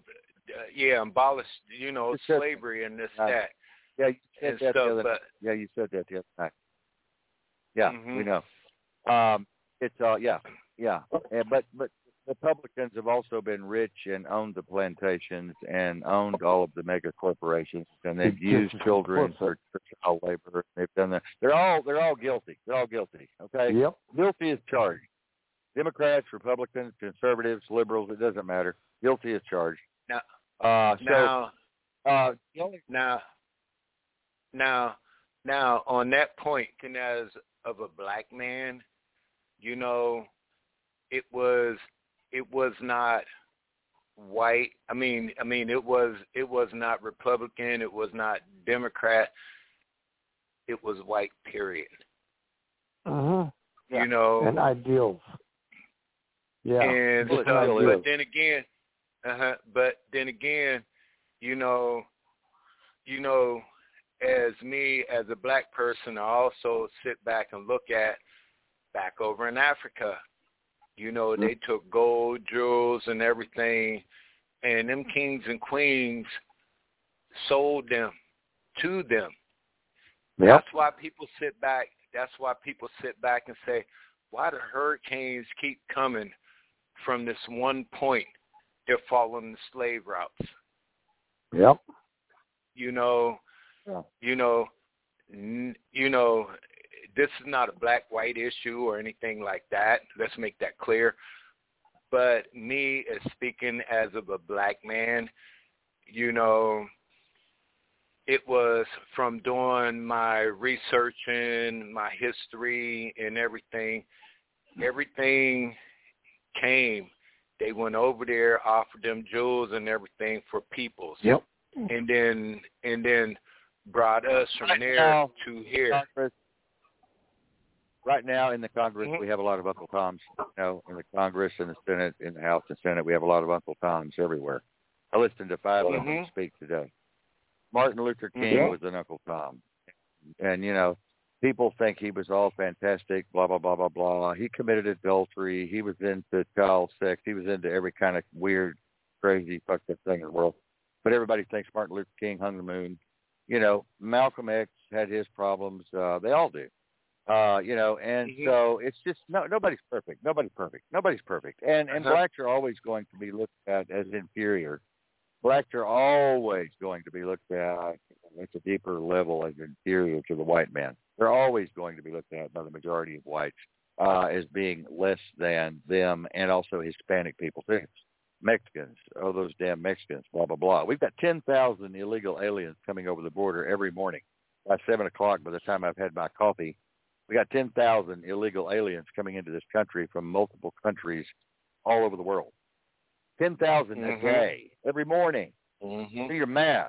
Speaker 4: slavery and this, that.
Speaker 2: Yeah, you said that
Speaker 4: stuff,
Speaker 2: the other. You said that the other night. Yeah, we know. But Republicans have also been rich and owned the plantations and owned all of the mega corporations, and they've used children for child labor. They've done that. They're all guilty. They're all guilty. Okay.
Speaker 3: Yep.
Speaker 2: Guilty is charged. Democrats, Republicans, conservatives, liberals, it doesn't matter. Guilty is charged.
Speaker 4: Now, on that point, and as of a black man, it was not white. I mean, it was not Republican. It was not Democrat. It was white. Period.
Speaker 3: Yeah.
Speaker 4: And
Speaker 3: ideals. Yeah.
Speaker 4: And stuff. But then again, as me as a black person, I also sit back and look at back over in Africa. They took gold, jewels, and everything, and them kings and queens sold them to them.
Speaker 3: Yep.
Speaker 4: That's why people sit back. And say, why do hurricanes keep coming from this one point? They're following the slave routes.
Speaker 3: Yep.
Speaker 4: This is not a black-white issue or anything like that. Let's make that clear. But me as speaking as of a black man, it was from doing my researching, my history and everything. Everything came. They went over there, offered them jewels and everything for peoples.
Speaker 3: Yep.
Speaker 4: And then brought us from there to here.
Speaker 2: Right now in the Congress, we have a lot of Uncle Toms. In the Congress and the Senate, in the House and Senate, we have a lot of Uncle Toms everywhere. I listened to 5 of them speak today. Martin Luther King was an Uncle Tom. And, people think he was all fantastic, blah, blah, blah, blah, blah. He committed adultery. He was into child sex. He was into every kind of weird, crazy, fucked up thing in the world. But everybody thinks Martin Luther King hung the moon. Malcolm X had his problems. They all do. And so it's just nobody's perfect. Nobody's perfect. And blacks are always going to be looked at as inferior. Blacks are always going to be looked at a deeper level as inferior to the white man. They're always going to be looked at by the majority of whites as being less than them, and also Hispanic people too. Mexicans, those damn Mexicans, blah, blah, blah. We've got 10,000 illegal aliens coming over the border every morning. By 7 o'clock, by the time I've had my coffee, we got 10,000 illegal aliens coming into this country from multiple countries all over the world. 10,000 a day, every morning. Do your math.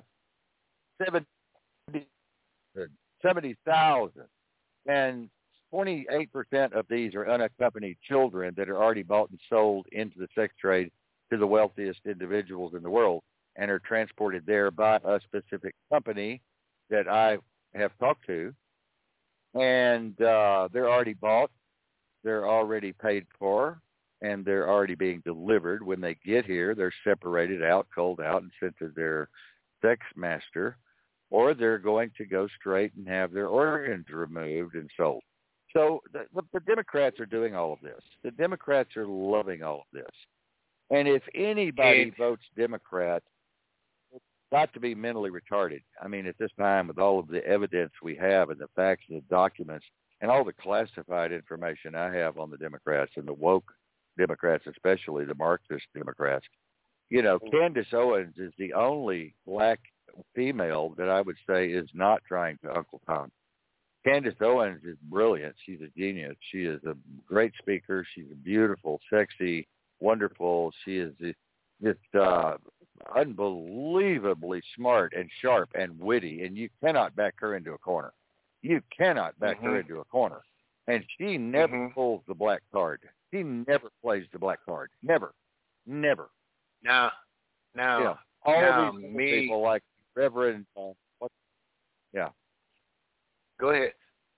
Speaker 2: 70,000. And 28% of these are unaccompanied children that are already bought and sold into the sex trade to the wealthiest individuals in the world and are transported there by a specific company that I have talked to. And they're already bought, they're already paid for, and they're already being delivered. When they get here, they're separated out, culled out, and sent to their sex master, or they're going to go straight and have their organs removed and sold. So the Democrats are doing all of this. The Democrats are loving all of this. And if anybody votes Democrat, it's got to be mentally retarded. I mean, at this time, with all of the evidence we have and the facts and the documents and all the classified information I have on the Democrats and the woke Democrats, especially the Marxist Democrats, Candace Owens is the only black female that I would say is not trying to Uncle Tom. Candace Owens is brilliant. She's a genius. She is a great speaker. She's a beautiful, sexy, wonderful. She is just unbelievably smart and sharp and witty, and you cannot back her into a corner. You cannot back her into a corner. And she never pulls the black card. She never plays the black card. Never.
Speaker 4: Now,
Speaker 2: all these people like Reverend,
Speaker 4: Go ahead.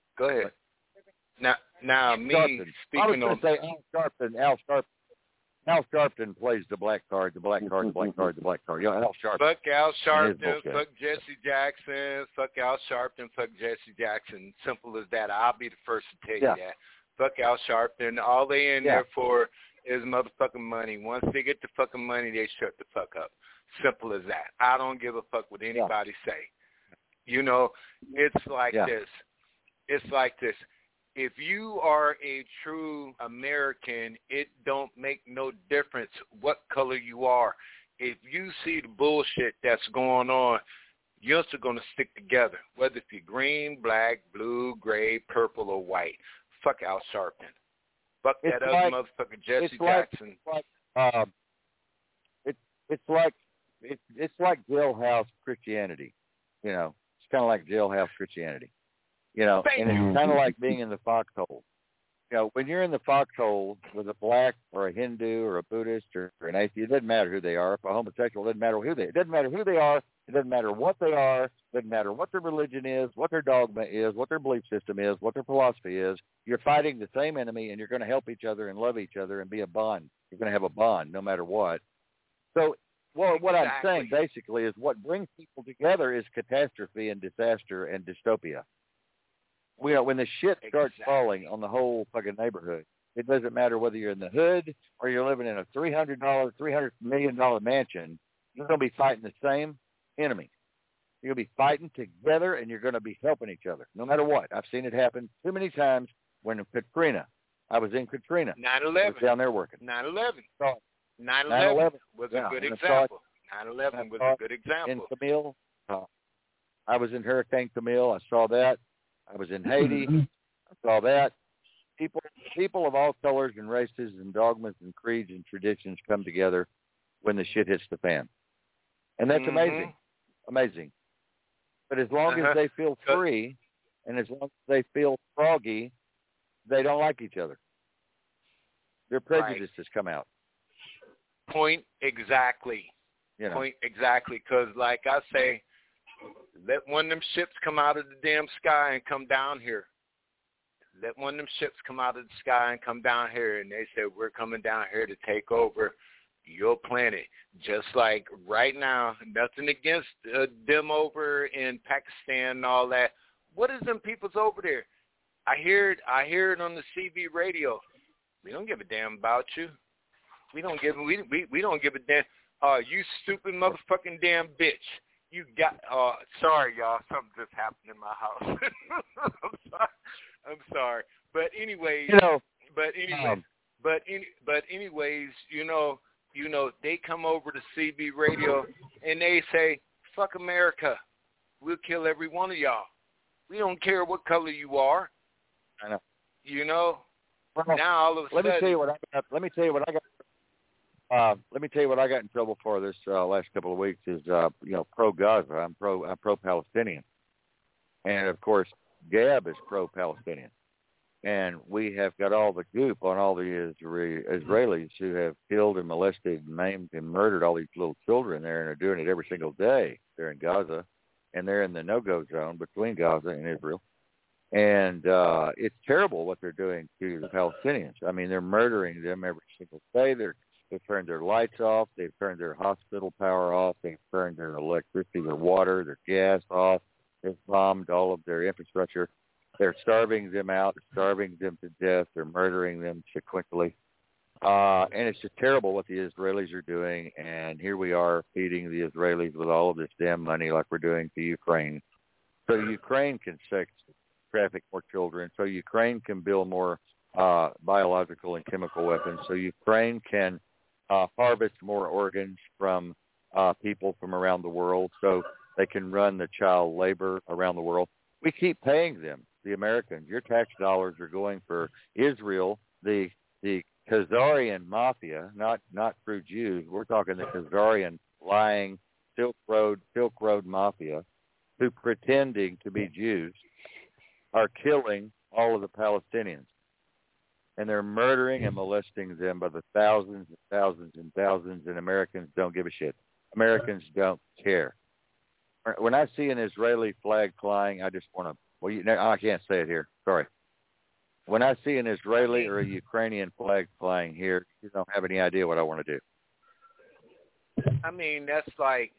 Speaker 4: Now, me
Speaker 2: Sharpton.
Speaker 4: speaking on.
Speaker 2: Al Sharpton plays the black card, the black card. Al Sharpton.
Speaker 4: Fuck Al Sharpton, fuck Jesse Jackson, fuck Al Sharpton, fuck Jesse Jackson. Simple as that. I'll be the first to tell you that. Fuck Al Sharpton. All they in there for is motherfucking money. Once they get the fucking money, they shut the fuck up. Simple as that. I don't give a fuck what anybody say. It's like this. It's like this. If you are a true American, it don't make no difference what color you are. If you see the bullshit that's going on, you're still going to stick together, whether if you're green, black, blue, gray, purple, or white. Fuck Al Sharpton. Fuck that other motherfucker Jesse Jackson.
Speaker 2: It's like jailhouse Christianity. It's kind of like jailhouse Christianity. And it's kind of like being in the foxhole. When you're in the foxhole with a black or a Hindu or a Buddhist or an atheist, it doesn't matter who they are. If a homosexual, it doesn't matter who they are. It doesn't matter who they are. It doesn't matter what they are. It doesn't matter what their religion is, what their dogma is, what their belief system is, what their philosophy is. You're fighting the same enemy, and you're going to help each other and love each other and be a bond. You're going to have a bond no matter what. So, what I'm saying basically is what brings people together is catastrophe and disaster and dystopia. When the shit starts falling on the whole fucking neighborhood, it doesn't matter whether you're in the hood or you're living in a $300 million mansion, you're going to be fighting the same enemy. You're going to be fighting together, and you're going to be helping each other, no matter what. I've seen it happen too many times when Katrina. I was in Katrina.
Speaker 4: 9/11.
Speaker 2: I was down there working.
Speaker 4: 9/11.
Speaker 2: So,
Speaker 4: 9/11 was a good example. 9/11 was a good example.
Speaker 2: In Camille, I was in Hurricane Camille. I saw that. I was in Haiti. I saw that. People of all colors and races and dogmas and creeds and traditions come together when the shit hits the fan. And that's amazing. Amazing. But as long as they feel free and as long as they feel froggy, they don't like each other. Their prejudices come out.
Speaker 4: Point exactly. Point exactly. Because like I say, let one of them ships come out of the damn sky and come down here. Let one of them ships come out of the sky and come down here. And they said, we're coming down here to take over your planet. Just like right now, nothing against them over in Pakistan and all that. What is them peoples over there? I hear it on the CB radio. We don't give a damn about you. We don't give a damn. You stupid motherfucking damn bitch. You got. Sorry, y'all. Something just happened in my house. I'm sorry. But anyways, anyways, they come over to CB radio and they say, "Fuck America. We'll kill every one of y'all. We don't care what color you are."
Speaker 2: I know.
Speaker 4: Well, now all of a sudden.
Speaker 2: Let me tell you what I got in trouble for this last couple of weeks is pro Gaza. I'm pro Palestinian, and of course Gab is pro Palestinian, and we have got all the goop on all the Israelis who have killed and molested and maimed and murdered all these little children there, and are doing it every single day. They're in Gaza, and they're in the no-go zone between Gaza and Israel. And it's terrible what they're doing to the Palestinians. I mean, they're murdering them every single day. They've turned their lights off. They've turned their hospital power off. They've turned their electricity, their water, their gas off. They've bombed all of their infrastructure. They're starving them out, starving them to death. They're murdering them sequentially. And it's just terrible what the Israelis are doing. And here we are feeding the Israelis with all of this damn money like we're doing to Ukraine. So Ukraine can traffic more children, so Ukraine can build more biological and chemical weapons, so Ukraine can harvest more organs from people from around the world, so they can run the child labor around the world. We keep paying them, the Americans. Your tax dollars are going for Israel, the Khazarian mafia, not through Jews. We're talking the Khazarian lying Silk Road mafia, who pretending to be Jews, are killing all of the Palestinians. And they're murdering and molesting them by the thousands and thousands and thousands, and Americans don't give a shit. Americans don't care. When I see an Israeli flag flying, I just want to, I can't say it here. Sorry. When I see an Israeli or a Ukrainian flag flying here, you don't have any idea what I want to do.
Speaker 4: That's like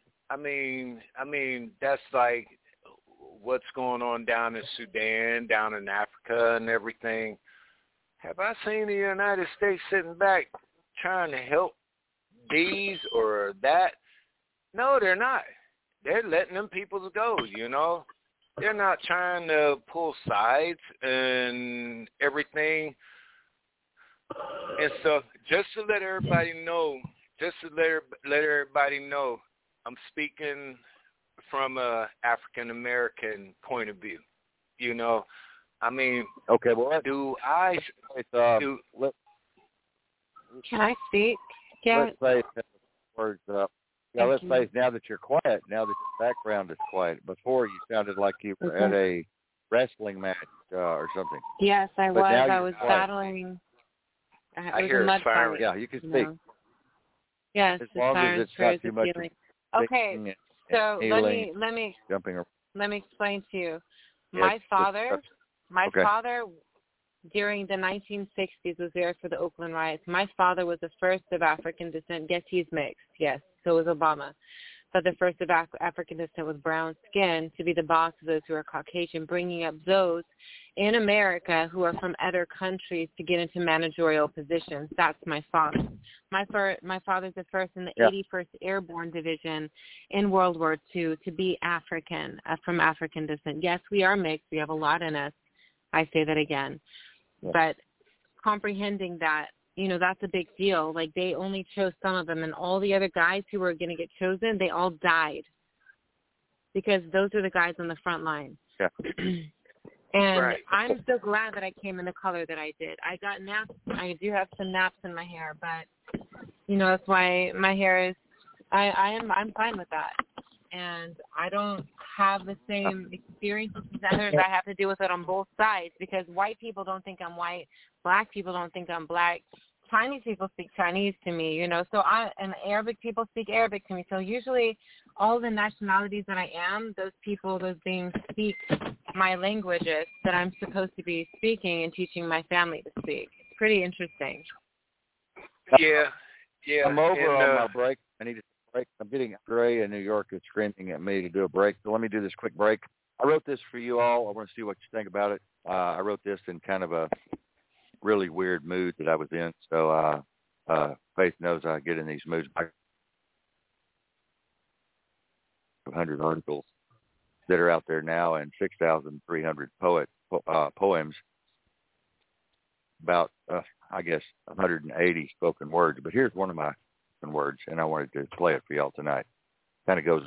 Speaker 4: what's going on down in Sudan, down in Africa and everything. Have I seen the United States sitting back trying to help these or that? No, they're not. They're letting them people go, They're not trying to pull sides and everything. And so just to let everybody know, I'm speaking from a African American point of view.
Speaker 2: Okay, well,
Speaker 1: Can I speak? Yeah.
Speaker 2: Let's say words up. Yeah, let's say now that you're quiet, now that your background is quiet. Before you sounded like you were at a wrestling match or something.
Speaker 1: Yes, I
Speaker 2: but
Speaker 1: was. I was
Speaker 2: quiet.
Speaker 1: battling.
Speaker 4: I hear a siren.
Speaker 2: Yeah, you can speak.
Speaker 1: Yes,
Speaker 2: as
Speaker 1: the
Speaker 2: long
Speaker 1: siren
Speaker 2: as it's not too much.
Speaker 1: Okay, so let me
Speaker 2: jumping around.
Speaker 1: Let me explain to you.
Speaker 2: Yes,
Speaker 1: My father, during the 1960s, was there for the Oakland riots. My father was the first of African descent. Yes, he's mixed. Yes, so was Obama. But the first of African descent with brown skin to be the boss of those who are Caucasian, bringing up those in America who are from other countries to get into managerial positions. That's my father. My father's the first in the 81st Airborne Division in World War II to be African, from African descent. Yes, we are mixed. We have a lot in us. I say that again.
Speaker 2: Yeah.
Speaker 1: But comprehending that, that's a big deal. Like, they only chose some of them, and all the other guys who were going to get chosen, they all died because those are the guys on the front line.
Speaker 2: Yeah.
Speaker 1: And
Speaker 4: right.
Speaker 1: I'm so glad that I came in the color that I did. I got naps. I do have some naps in my hair, but, that's why my hair is, I'm fine with that. And I don't have the same experiences as others. I have to deal with it on both sides because white people don't think I'm white. Black people don't think I'm black. Chinese people speak Chinese to me, So and Arabic people speak Arabic to me. So usually all the nationalities that I am, those beings speak my languages that I'm supposed to be speaking and teaching my family to speak. It's pretty interesting.
Speaker 4: Yeah.
Speaker 2: I'm over on my break. I need to break. I'm getting Gray in New York is screaming at me to do a break. So let me do this quick break. I wrote this for you all. I want to see what you think about it. I wrote this in kind of a really weird mood that I was in. So Faith knows I get in these moods. 100 articles that are out there now and 6,300 poems, about, I guess, 180 spoken words. But here's one of my spoken words, and I wanted to play it for y'all tonight. Kind of goes,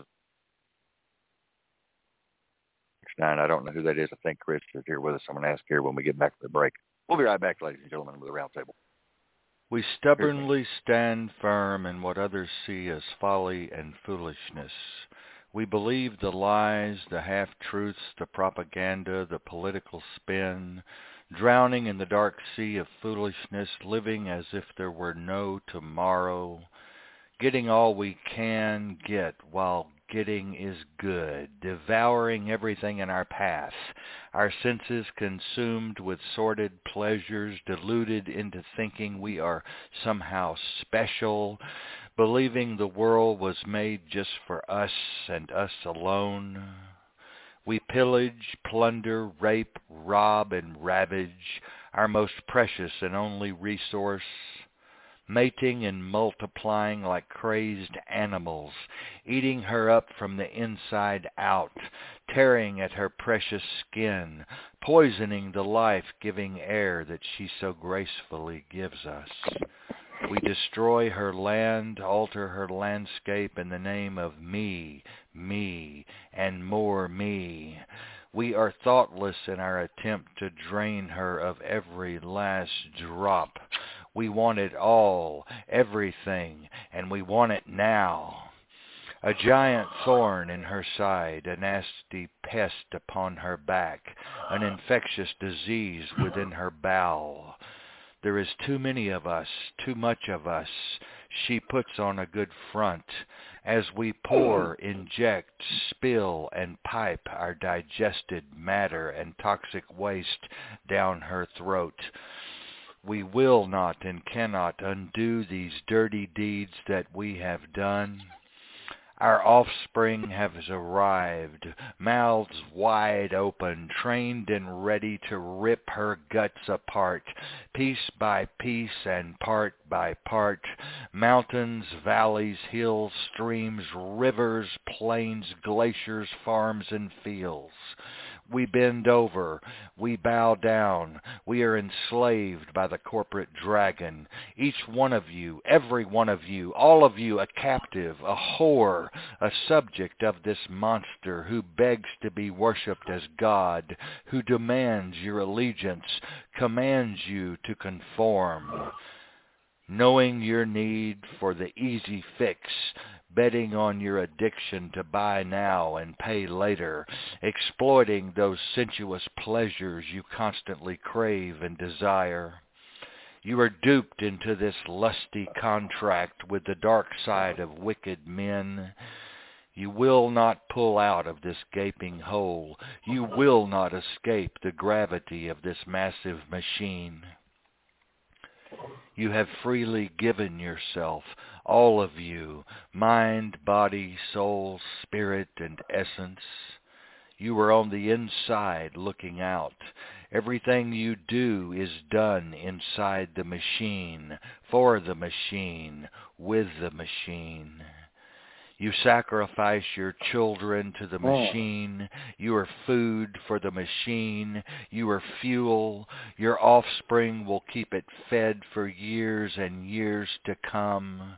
Speaker 2: I don't know who that is. I think Chris is here with us. I'm going to ask here when we get back to the break. We'll be right back, ladies and gentlemen, with the round table.
Speaker 5: We stubbornly stand firm in what others see as folly and foolishness. We believe the lies, the half-truths, the propaganda, the political spin, drowning in the dark sea of foolishness, living as if there were no tomorrow, getting all we can get while getting is good, devouring everything in our path, our senses consumed with sordid pleasures, deluded into thinking we are somehow special, believing the world was made just for us and us alone. We pillage, plunder, rape, rob, and ravage our most precious and only resource, mating and multiplying like crazed animals, eating her up from the inside out, tearing at her precious skin, poisoning the life-giving air that she so gracefully gives us. We destroy her land, alter her landscape in the name of me, and more me. We are thoughtless in our attempt to drain her of every last drop. We want it all, everything, and we want it now. A giant thorn in her side, a nasty pest upon her back, an infectious disease within her bowel. There is too many of us, too much of us. She puts on a good front. As we pour, inject, spill, and pipe our digested matter and toxic waste down her throat. We will not and cannot undo these dirty deeds that we have done. Our offspring has arrived, mouths wide open, trained and ready to rip her guts apart, piece by piece and part by part, mountains, valleys, hills, streams, rivers, plains, glaciers, farms, and fields. We bend over, we bow down, we are enslaved by the corporate dragon. Each one of you, every one of you, all of you, a captive, a whore, a subject of this monster who begs to be worshipped as God, who demands your allegiance, commands you to conform. Knowing your need for the easy fix, betting on your addiction to buy now and pay later, exploiting those sensuous pleasures you constantly crave and desire. You are duped into this lusty contract with the dark side of wicked men. You will not pull out of this gaping hole. You will not escape the gravity of this massive machine. You have freely given yourself, all of you, mind, body, soul, spirit, and essence. You are on the inside looking out. Everything you do is done inside the machine, for the machine, with the machine. You sacrifice your children to the machine. You are food for the machine. You are fuel. Your offspring will keep it fed for years and years to come.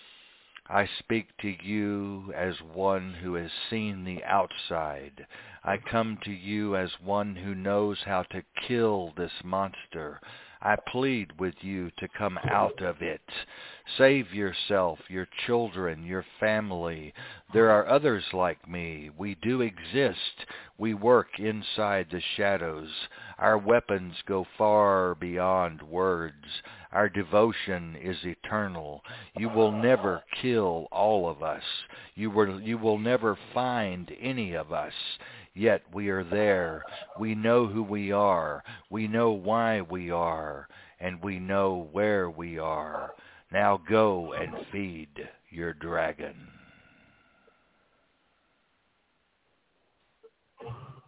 Speaker 5: I speak to you as one who has seen the outside. I come to you as one who knows how to kill this monster. I plead with you to come out of it. Save yourself, your children, your family. There are others like me. We do exist. We work inside the shadows. Our weapons go far beyond words. Our devotion is eternal. You will never kill all of us. You will never find any of us. Yet we are there. We know who we are. We know why we are. And we know where we are. Now go and feed your dragon.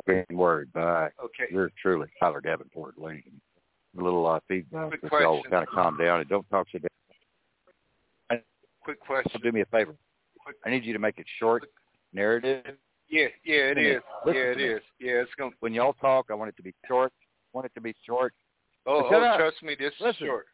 Speaker 2: Spoken Word by
Speaker 4: Okay.
Speaker 2: yours truly, Tyler Davenport Lane. A little feedback.
Speaker 4: Quick
Speaker 2: If y'all
Speaker 4: question.
Speaker 2: kind of calm down and don't talk so down.
Speaker 4: Quick question.
Speaker 2: Do me a favor.
Speaker 4: Quick.
Speaker 2: I need you to make it short, narrative.
Speaker 4: Yeah, it is.
Speaker 2: Listen
Speaker 4: Yeah, it
Speaker 2: to me.
Speaker 4: is. Yeah, it's going to.
Speaker 2: When y'all talk, I want it to be short.
Speaker 4: Oh,
Speaker 2: Shut up.
Speaker 4: trust me, this is
Speaker 2: Listen.
Speaker 4: short.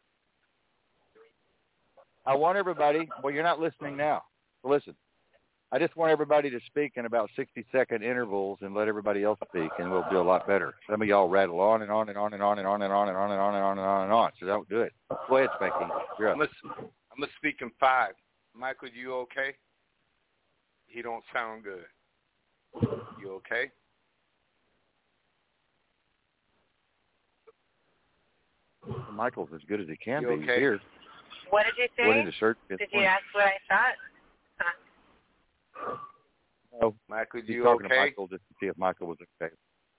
Speaker 2: I want everybody, well, you're not listening now. So listen. I just want everybody to speak in about 60-second intervals and let everybody else speak, and we'll do a lot better. Some of y'all rattle on and on and on and on and on and on and on and on and on and on and on. So don't do it. Go ahead, Spanky. You're up.
Speaker 4: I'm gonna speak in 5. Michael, you okay? He don't sound good. You okay?
Speaker 2: Michael's as good as he can
Speaker 4: You
Speaker 2: be.
Speaker 4: okay?
Speaker 2: He's here.
Speaker 1: What did you say?
Speaker 2: What did the search?
Speaker 1: Did you ask what I thought?
Speaker 2: No.
Speaker 4: Michael,
Speaker 2: He's
Speaker 4: you
Speaker 2: talking
Speaker 4: okay?
Speaker 2: to Michael just to see if Michael was okay.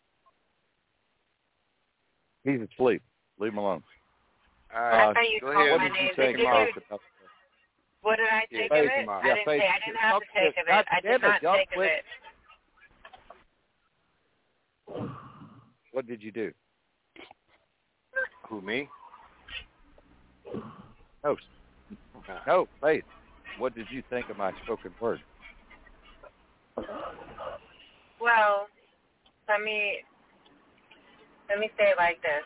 Speaker 2: He's asleep. Leave him alone.
Speaker 4: All
Speaker 1: I
Speaker 4: right.
Speaker 1: thought you
Speaker 4: Go
Speaker 1: called
Speaker 4: ahead.
Speaker 1: my
Speaker 2: What did you
Speaker 1: name.
Speaker 2: say
Speaker 1: Did you
Speaker 2: about
Speaker 1: What did I
Speaker 4: Yeah,
Speaker 1: take
Speaker 4: phase
Speaker 1: of it?
Speaker 4: him out.
Speaker 1: I didn't say. I didn't have to take of it. I did not take of it.
Speaker 2: What did you do?
Speaker 4: Who, me?
Speaker 2: No, Faith. What did you think of my spoken word?
Speaker 1: Well, let me say it like this.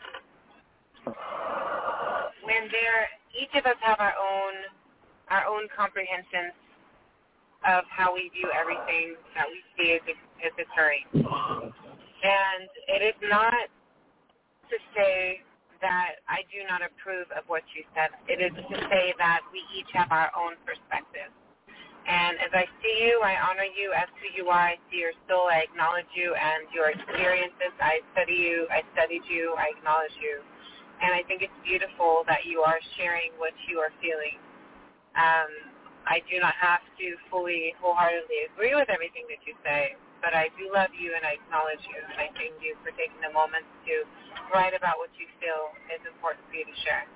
Speaker 1: When each of us have our own comprehensions of how we view everything that we see as occurring. And it is not to say that I do not approve of what you said. It is to say that we each have our own perspective. And as I see you, I honor you as who you are. I see your soul. I acknowledge you and your experiences. I studied you. I acknowledge you. And I think it's beautiful that you are sharing what you are feeling. I do not have to fully, wholeheartedly agree with everything that you say, but I do love you and I acknowledge you. And I thank you for taking the moment to write about what you feel is important for you to share.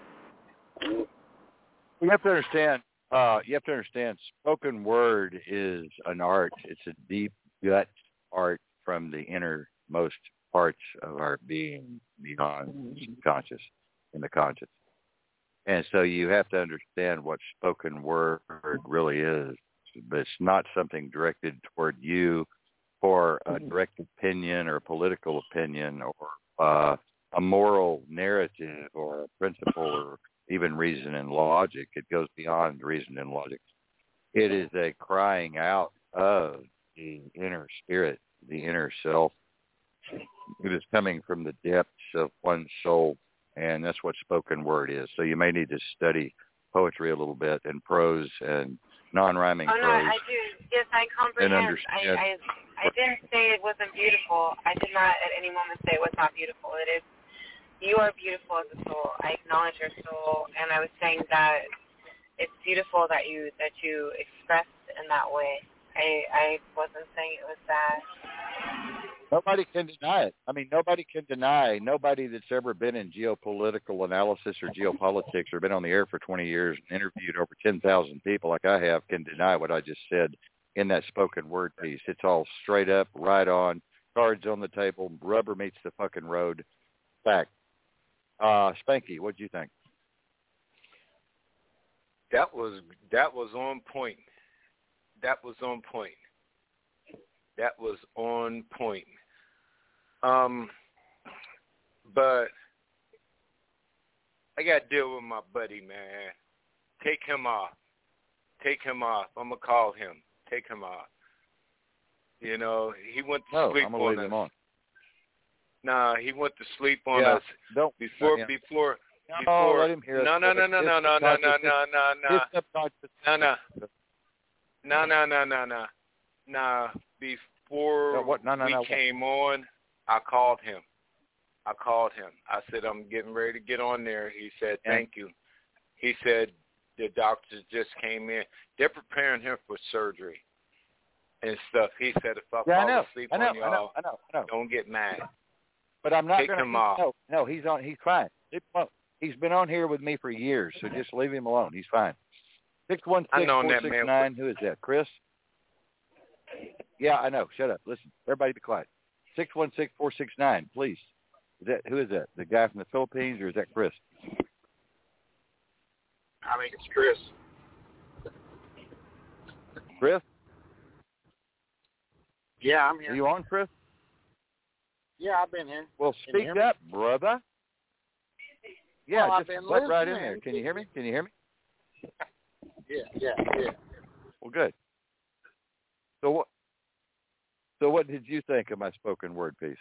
Speaker 2: You have to understand. Spoken word is an art. It's a deep gut art from the innermost parts of our being, beyond conscious, in the conscious. And so you have to understand what spoken word really is. But it's not something directed toward you for a direct opinion or a political opinion or a moral narrative or a principle or even reason and logic. It goes beyond reason and logic. It is a crying out of the inner spirit, the inner self. It is coming from the depths of one's soul, and that's what spoken word is. So you may need to study poetry a little bit and prose and non-rhyming prose.
Speaker 1: Oh, no, I do. Yes, I comprehend.
Speaker 2: And understand.
Speaker 1: I didn't say it wasn't beautiful. I did not at any moment say it was not beautiful. It is. You are beautiful as a soul. I acknowledge your soul, and I was saying that it's beautiful that you expressed in that way. I wasn't saying it was bad.
Speaker 2: Nobody can deny it. I mean, nobody can deny. Nobody that's ever been in geopolitical analysis or geopolitics or been on the air for 20 years and interviewed over 10,000 people like I have can deny what I just said in that spoken word piece. It's all straight up, right on, cards on the table, rubber meets the fucking road. Fact. Spanky, what do you think?
Speaker 4: That was on point. That was on point. But I got to deal with my buddy, man. Take him off. I'm going to call him. Take him off. You know, he went to sleep
Speaker 2: I'm gonna leave him on.
Speaker 4: Nah, he went to sleep on us before.
Speaker 2: Let him hear
Speaker 4: No. Before we came on, I called him. I said, I'm getting ready to get on there. He said, thank you. He said, the doctors just came in. They're preparing him for surgery and stuff. He said, if I fall asleep on y'all, don't get mad.
Speaker 2: But I'm not
Speaker 4: Take him off.
Speaker 2: No, he's fine. He's been on here with me for years, so just leave him alone. He's fine. 616-469. Who is that? Chris? Yeah, I know. Shut up. Listen, everybody be quiet. 616-469, please. Who is that? The guy from the Philippines, or is that Chris?
Speaker 6: I think it's Chris.
Speaker 2: Chris?
Speaker 6: Yeah, I'm here.
Speaker 2: Are you on, Chris?
Speaker 6: Yeah, I've been here.
Speaker 2: Well, speak up, brother. Yeah,
Speaker 6: well,
Speaker 2: just let right in there. Can you hear me?
Speaker 6: Yeah.
Speaker 2: Well, good. So what did you think of my spoken word piece?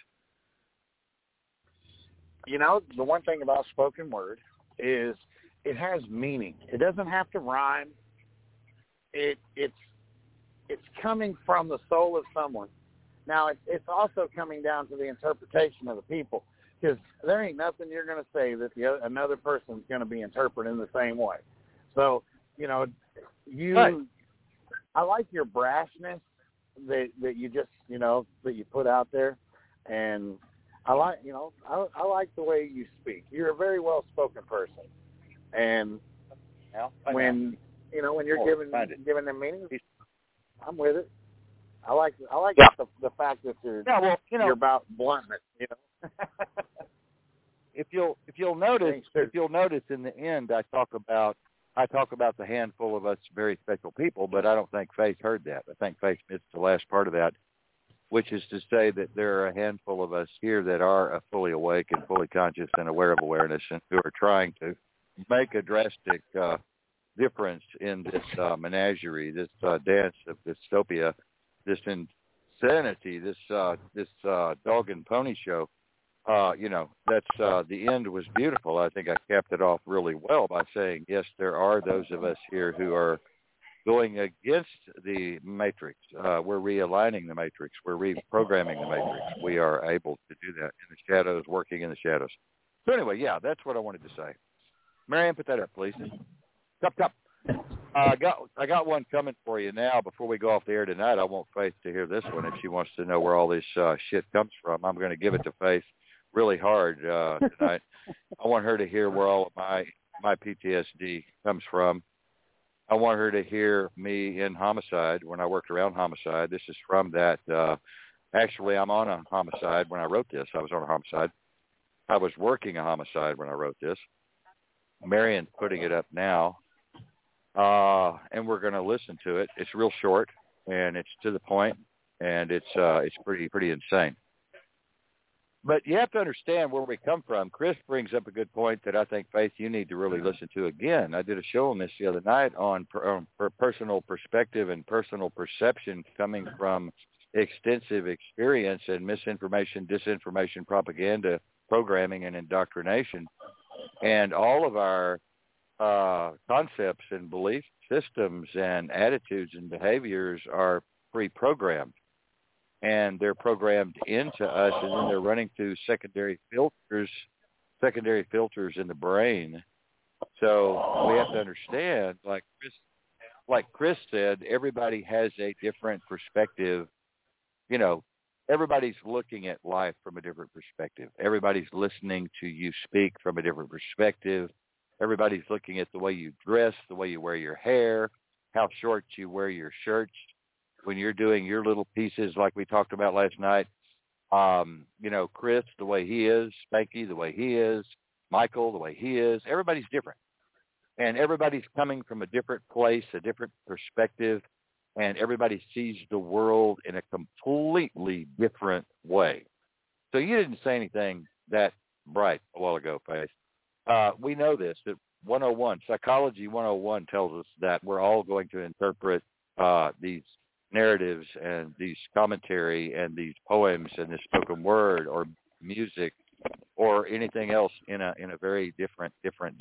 Speaker 6: You know, the one thing about spoken word is it has meaning. It doesn't have to rhyme. It's coming from the soul of someone. Now, it's also coming down to the interpretation of the people, because there ain't nothing you're going to say that another person's going to be interpreting the same way. So, you know,
Speaker 2: right.
Speaker 6: I like your brashness that you just, you know, that you put out there, and I like the way you speak. You're a very well-spoken person, and when you're giving them meaning, I'm with it. I like the fact that you're about bluntness. You know.
Speaker 2: if you'll notice in the end, I talk about the handful of us very special people, but I don't think Faith heard that. I think Faith missed the last part of that, which is to say that there are a handful of us here that are fully awake and fully conscious and aware of awareness, and who are trying to make a drastic difference in this menagerie, this dance of dystopia, this insanity, this dog and pony show. That's the end was beautiful. I think I capped it off really well by saying, yes, there are those of us here who are going against the matrix. We're realigning the matrix. We're reprogramming the matrix. We are able to do that in the shadows, working in the shadows. So anyway, yeah, that's what I wanted to say. Marianne, put that up, please. Cup. I got one coming for you now. Before we go off the air tonight, I want Faith to hear this one if she wants to know where all this shit comes from. I'm going to give it to Faith really hard tonight. I want her to hear where all of my PTSD comes from. I want her to hear me in homicide when I worked around homicide. This is from that. Actually, I'm on a homicide when I wrote this. I was on a homicide. I was working a homicide when I wrote this. Marion's putting it up now. And we're going to listen to it. It's real short, and it's to the point, and it's pretty insane. But you have to understand where we come from. Chris brings up a good point that I think, Faith, you need to really listen to again. I did a show on this the other night on personal perspective and personal perception coming from extensive experience and misinformation, disinformation, propaganda, programming, and indoctrination. And all of our concepts and belief systems and attitudes and behaviors are pre-programmed, and they're programmed into us, and then they're running through secondary filters in the brain. So we have to understand, like Chris said, everybody has a different perspective. You know, everybody's looking at life from a different perspective. Everybody's listening to you speak from a different perspective. Everybody's looking at the way you dress, the way you wear your hair, how short you wear your shirts when you're doing your little pieces like we talked about last night. Chris, the way he is, Spanky, the way he is, Michael, the way he is. Everybody's different. And everybody's coming from a different place, a different perspective, and everybody sees the world in a completely different way. So you didn't say anything that bright a while ago, Faith. We know this, that Psychology 101 tells us that we're all going to interpret these narratives and these commentary and these poems and this spoken word or music or anything else in a very different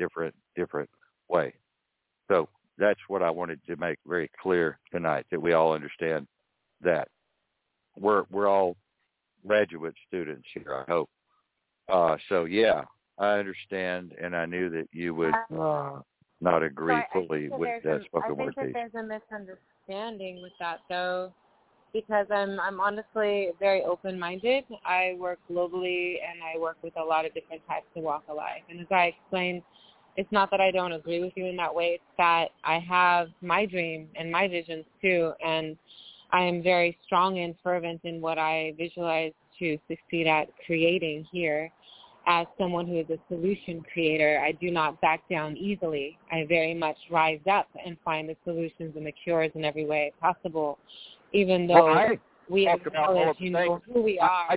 Speaker 2: way. So that's what I wanted to make very clear tonight, that we all understand that we're all graduate students here, I hope. So yeah, I understand, and I knew that you would not agree fully with that spoken word piece.
Speaker 1: I think that there's a misunderstanding with that, though, because I'm honestly very open-minded. I work globally, and I work with a lot of different types of walk of life. And as I explained, it's not that I don't agree with you in that way. It's that I have my dream and my visions, too, and I am very strong and fervent in what I visualize to succeed at creating here. As someone who is a solution creator, I do not back down easily. I very much rise up and find the solutions and the cures in every way possible, even though we acknowledge, who we are.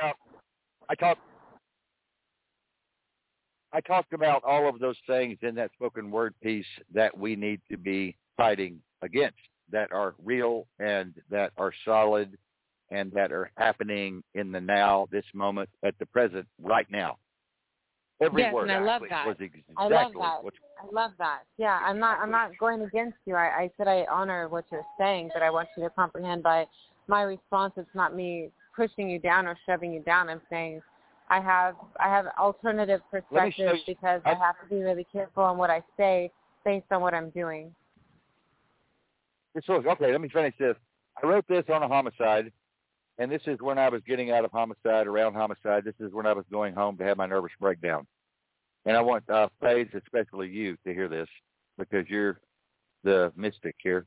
Speaker 2: I talked about all of those things in that spoken word piece that we need to be fighting against, that are real and that are solid and that are happening in the now, this moment, at the present, right now. Every
Speaker 1: yes,
Speaker 2: word
Speaker 1: and I love that.
Speaker 2: was exactly
Speaker 1: I love that. Yeah, I'm not going against you. I said I honor what you're saying, but I want you to comprehend by my response. It's not me pushing you down or shoving you down. I'm saying I have alternative perspectives because I have to be really careful on what I say based on what I'm doing.
Speaker 2: Okay, let me finish this. I wrote this on a homicide, and this is when I was getting out of homicide, around homicide. This is when I was going home to have my nervous breakdown. And I want Faith, especially you, to hear this because you're the mystic here,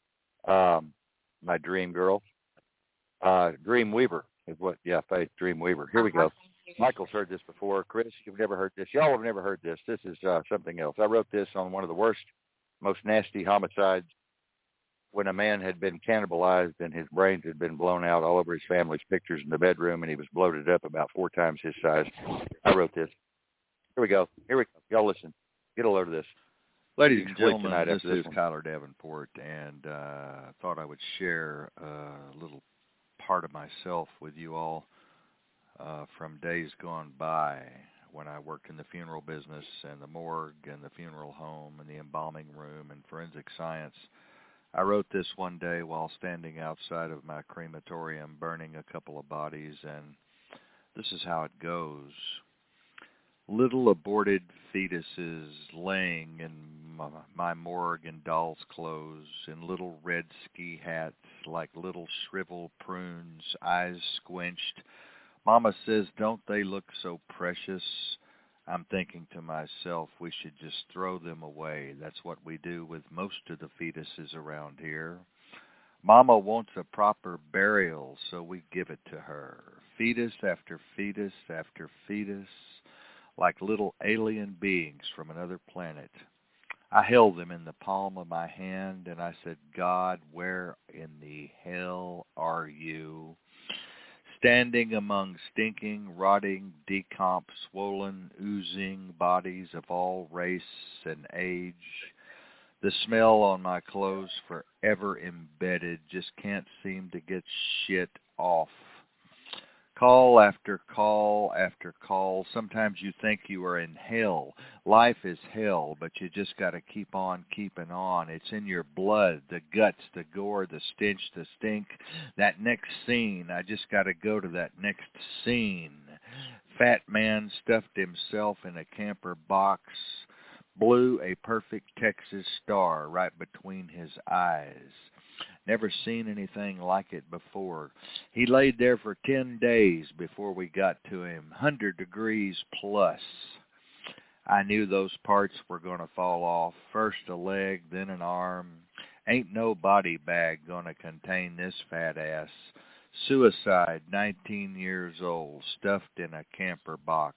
Speaker 2: my dream girl. Dream Weaver is what, Faith, Dream Weaver. Here we go. Michael's heard this before. Chris, you've never heard this. Y'all have never heard this. This is something else. I wrote this on one of the worst, most nasty homicides when a man had been cannibalized and his brains had been blown out all over his family's pictures in the bedroom, and he was bloated up about 4 times his size. I wrote this. Here we go. Y'all listen. Get a load of this.
Speaker 5: Ladies and gentlemen, this is Kyler Davenport, and I thought I would share a little part of myself with you all from days gone by when I worked in the funeral business and the morgue and the funeral home and the embalming room and forensic science. I wrote this one day while standing outside of my crematorium burning a couple of bodies, and this is how it goes. Little aborted fetuses laying in my morgue in doll's clothes, in little red ski hats like little shriveled prunes, eyes squinched. Mama says, don't they look so precious? I'm thinking to myself, we should just throw them away. That's what we do with most of the fetuses around here. Mama wants a proper burial, so we give it to her. Fetus after fetus after fetus, like little alien beings from another planet. I held them in the palm of my hand, and I said, God, where in the hell are you? Standing among stinking, rotting, decomp, swollen, oozing bodies of all race and age. The smell on my clothes forever embedded, just can't seem to get shit off. Call after call after call. Sometimes you think you are in hell. Life is hell, but you just got to keep on keeping on. It's in your blood, the guts, the gore, the stench, the stink. That next scene, I just got to go to that next scene. Fat man stuffed himself in a camper box, blew a perfect Texas star right between his eyes. Never seen anything like it before. He laid there for 10 days before we got to him, 100 degrees plus. I knew those parts were going to fall off, first a leg, then an arm. Ain't no body bag going to contain this fat ass. Suicide, 19 years old, stuffed in a camper box.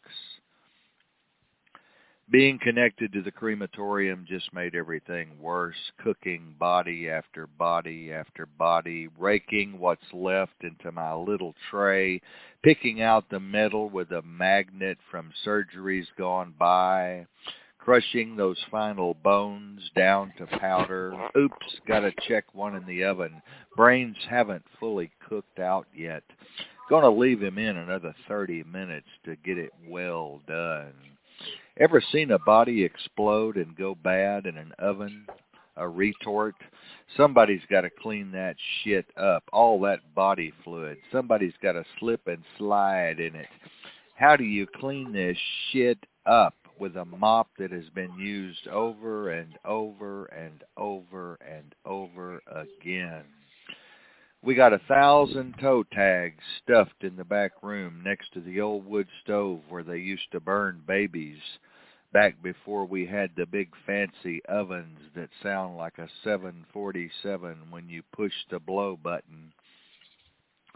Speaker 5: Being connected to the crematorium just made everything worse, cooking body after body after body, raking what's left into my little tray, picking out the metal with a magnet from surgeries gone by, crushing those final bones down to powder. Oops, gotta check one in the oven. Brains haven't fully cooked out yet. Gonna leave him in another 30 minutes to get it well done. Ever seen a body explode and go bad in an oven, a retort? Somebody's got to clean that shit up, all that body fluid. Somebody's got to slip and slide in it. How do you clean this shit up with a mop that has been used over and over and over and over again? We got 1,000 toe tags stuffed in the back room next to the old wood stove where they used to burn babies back before we had the big fancy ovens that sound like a 747 when you push the blow button.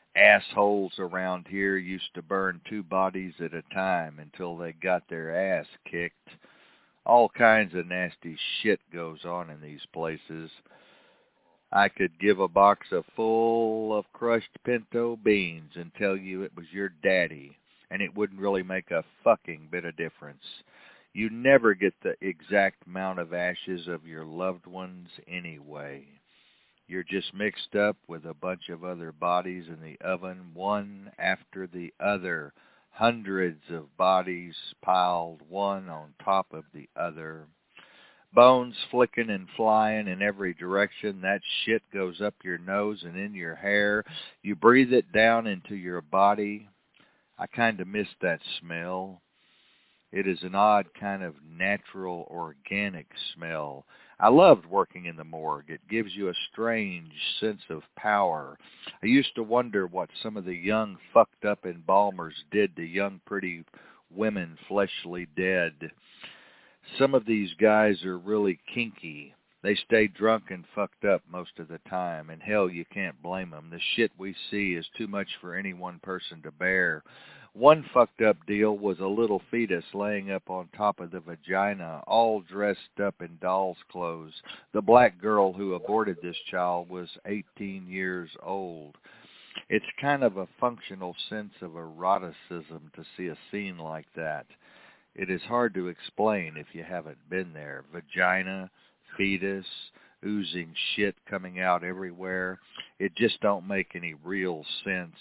Speaker 5: assholes around here used to burn 2 bodies at a time until they got their ass kicked. All kinds of nasty shit goes on in these places. I could give a box full of crushed pinto beans and tell you it was your daddy, and it wouldn't really make a fucking bit of difference. You never get the exact amount of ashes of your loved ones anyway. You're just mixed up with a bunch of other bodies in the oven, one after the other. Hundreds of bodies piled one on top of the other. Bones flicking and flying in every direction. That shit goes up your nose and in your hair. You breathe it down into your body. I kind of miss that smell. It is an odd kind of natural, organic smell. I loved working in the morgue. It gives you a strange sense of power. I used to wonder what some of the young fucked up embalmers did to young pretty women fleshly dead. Some of these guys are really kinky. They stay drunk and fucked up most of the time, and hell, you can't blame them. The shit we see is too much for any one person to bear. One fucked up deal was a little fetus laying up on top of the vagina, all dressed up in doll's clothes. The black girl who aborted this child was 18 years old. It's kind of a functional sense of eroticism to see a scene like that. It is hard to explain if you haven't been there. Vagina, fetus, oozing shit coming out everywhere. It just don't make any real sense.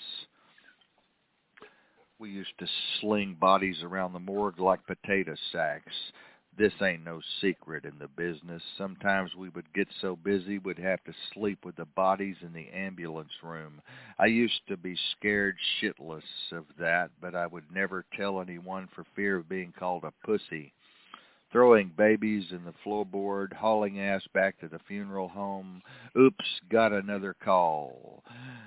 Speaker 5: We used to sling bodies around the morgue like potato sacks. This ain't no secret in the business. Sometimes we would get so busy we'd have to sleep with the bodies in the ambulance room. I used to be scared shitless of that, but I would never tell anyone for fear of being called a pussy. Throwing babies in the floorboard, hauling ass back to the funeral home. Oops, got another call.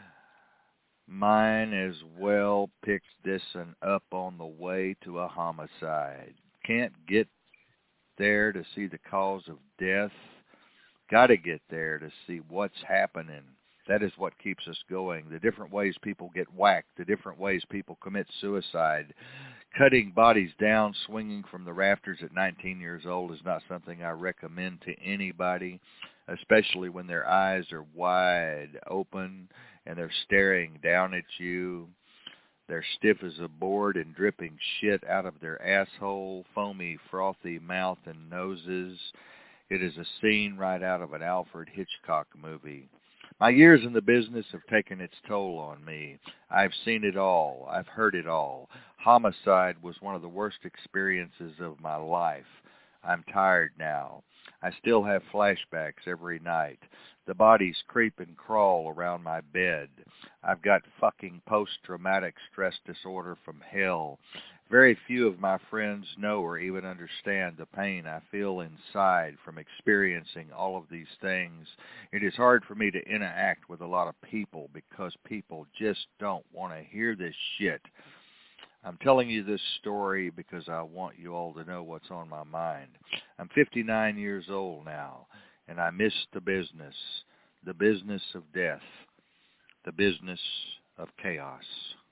Speaker 5: Mine as well picked this one up on the way to a homicide. Can't get there to see the cause of death. Got to get there to see what's happening. That is what keeps us going. The different ways people get whacked, the different ways people commit suicide. Cutting bodies down, swinging from the rafters at 19 years old is not something I recommend to anybody, especially when their eyes are wide open and they're staring down at you. They're stiff as a board and dripping shit out of their asshole, foamy, frothy mouth and noses. It is a scene right out of an Alfred Hitchcock movie. My years in the business have taken its toll on me. I've seen it all. I've heard it all. Homicide was one of the worst experiences of my life. I'm tired now. I still have flashbacks every night. The bodies creep and crawl around my bed. I've got fucking post-traumatic stress disorder from hell. Very few of my friends know or even understand the pain I feel inside from experiencing all of these things. It is hard for me to interact with a lot of people because people just don't want to hear this shit. I'm telling you this story because I want you all to know what's on my mind. I'm 59 years old now, and I miss the business of death, the business of chaos.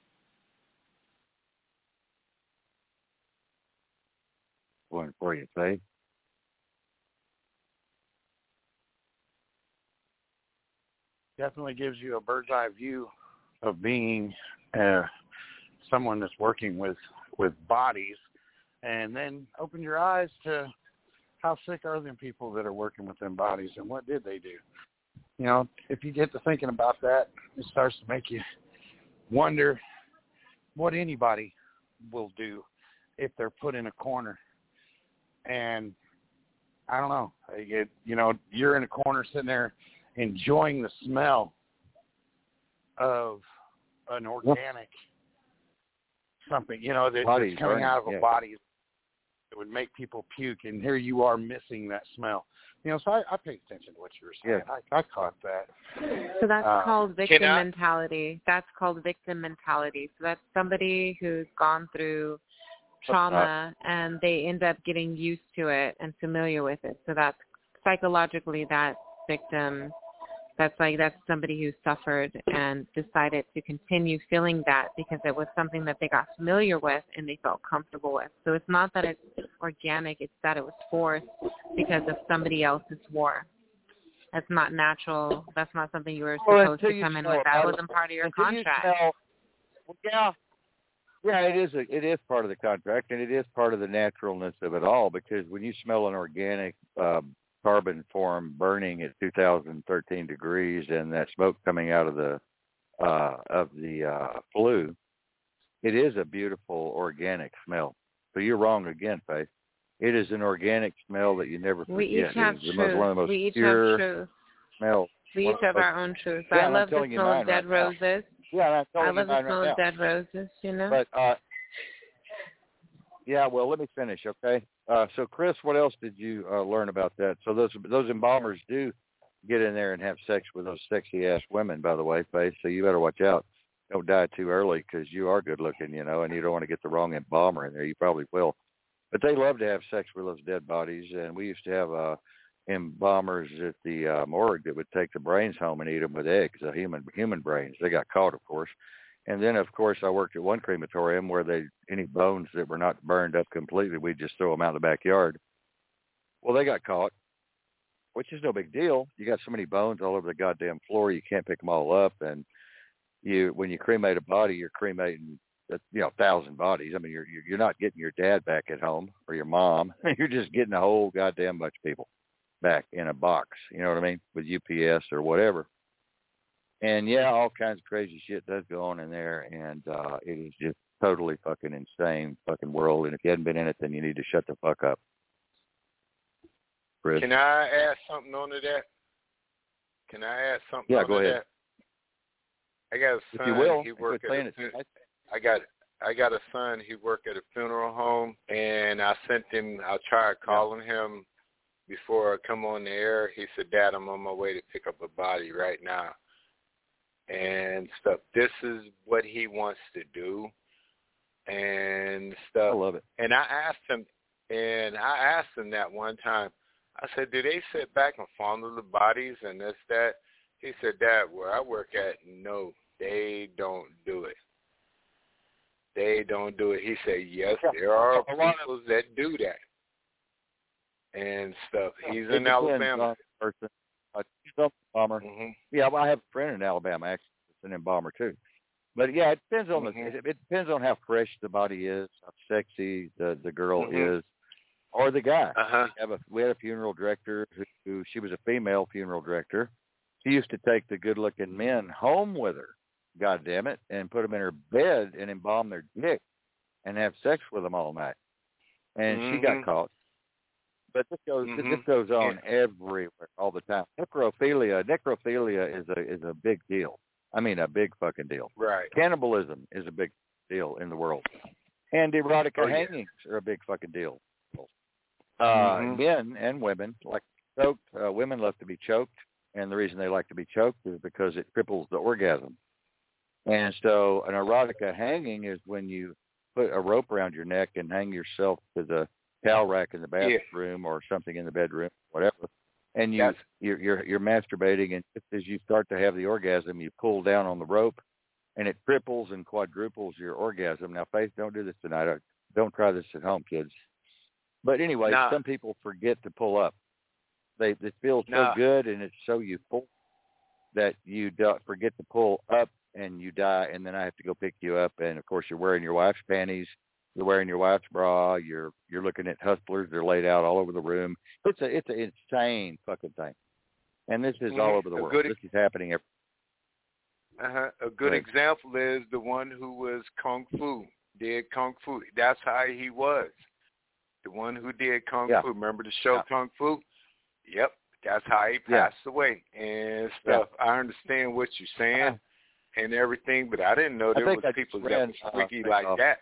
Speaker 2: One for you, Faye.
Speaker 6: Definitely gives you a bird's eye view of being someone that's working with bodies, and then open your eyes to how sick are them people that are working with them bodies and what did they do. You know, if you get to thinking about that, it starts to make you wonder what anybody will do if they're put in a corner. And I don't know, you're in a corner sitting there enjoying the smell of an organic something, that's coming out of a body that would make people puke, and here you are missing that smell. So I paid attention to what you were saying. Yeah. I caught that.
Speaker 1: So that's called victim mentality. That's called victim mentality. So that's somebody who's gone through trauma and they end up getting used to it and familiar with it. So that's psychologically that victim That's somebody who suffered and decided to continue feeling that because it was something that they got familiar with and they felt comfortable with. So it's not that it's organic, it's that it was forced because of somebody else's war. That's not natural. That's not something you were supposed to come in with. That wasn't part of your contract.
Speaker 2: Yeah, it is part of the contract, and it is part of the naturalness of it all, because when you smell an organic carbon form burning at 2013 degrees and that smoke coming out of the flue, it is a beautiful organic smell. So you're wrong again, Faith. It is an organic smell that you never forget.
Speaker 1: We each have truth.
Speaker 2: One of the most
Speaker 1: we each
Speaker 2: pure
Speaker 1: have truth.
Speaker 2: smells.
Speaker 1: We each have our own truth.
Speaker 2: Yeah,
Speaker 1: I love the smell of dead roses.
Speaker 2: Yeah,
Speaker 1: I love the smell of dead roses, you know?
Speaker 2: But, yeah, well, let me finish, okay? So, Chris, what else did you learn about that? So those embalmers do get in there and have sex with those sexy-ass women, by the way, Faith, so you better watch out. Don't die too early because you are good-looking, you know, and you don't want to get the wrong embalmer in there. You probably will. But they love to have sex with those dead bodies, and we used to have embalmers at the morgue that would take the brains home and eat them with eggs, human brains. They got caught, of course. And then, of course, I worked at one crematorium where any bones that were not burned up completely, we'd just throw them out in the backyard. Well, they got caught, which is no big deal. You got so many bones all over the goddamn floor, you can't pick them all up. And when you cremate a body, you're cremating 1,000 bodies. I mean, you're not getting your dad back at home or your mom. You're just getting a whole goddamn bunch of people back in a box, you know what I mean, with UPS or whatever. And yeah, all kinds of crazy shit does go on in there, and it is just totally fucking insane fucking world. And if you hadn't been in it, then you need to shut the fuck up. Chris.
Speaker 4: Can I add something on to that?
Speaker 2: Yeah, go ahead.
Speaker 4: I got a son.
Speaker 2: If you will,
Speaker 4: he worked I got a son. He worked at a funeral home, and I tried calling him before I come on the air. He said, "Dad, I'm on my way to pick up a body right now." And stuff. This is what he wants to do, and stuff.
Speaker 2: I love it.
Speaker 4: And I asked him that one time. I said, "Do they sit back and fondle the bodies and this, that?" He said, "Dad, where I work at, no, they don't do it. They don't do it." He said, "Yes, there are people that do that and stuff." He's in Alabama.
Speaker 2: He's an embalmer.
Speaker 4: Mm-hmm.
Speaker 2: Yeah, well, I have a friend in Alabama actually that's an embalmer too. But yeah, it depends on it depends on how fresh the body is, how sexy the girl is, or the guy. We had a funeral director who she was a female funeral director. She used to take the good-looking men home with her, God damn it, and put them in her bed and embalm their dick and have sex with them all night. And she got caught. But this goes on everywhere all the time. Necrophilia is a big deal. I mean, a big fucking deal.
Speaker 4: Right.
Speaker 2: Cannibalism is a big deal in the world. And erotica hangings are a big fucking deal. Men and women like choked. Women love to be choked, and the reason they like to be choked is because it cripples the orgasm. And so an erotica hanging is when you put a rope around your neck and hang yourself to the towel rack in the bathroom or something in the bedroom, whatever, and you're masturbating, and just as you start to have the orgasm, you pull down on the rope, and it triples and quadruples your orgasm. Now, Faith, don't do this tonight. Don't try this at home, kids. But anyway, some people forget to pull up. It feels so good, and it's so euphoric that you forget to pull up, and you die, and then I have to go pick you up, and of course you're wearing your wife's panties. You're wearing your wife's bra. You're looking at hustlers. They're laid out all over the room. It's an insane fucking thing, and this is all over the world. This is happening everywhere.
Speaker 4: A good example is the one who was Kung Fu, did Kung Fu. That's how he was. The one who did Kung Fu. Remember the show Kung Fu? Yep, that's how he passed away and stuff. I understand what you're saying and everything, but I didn't know there was people that was freaky like that.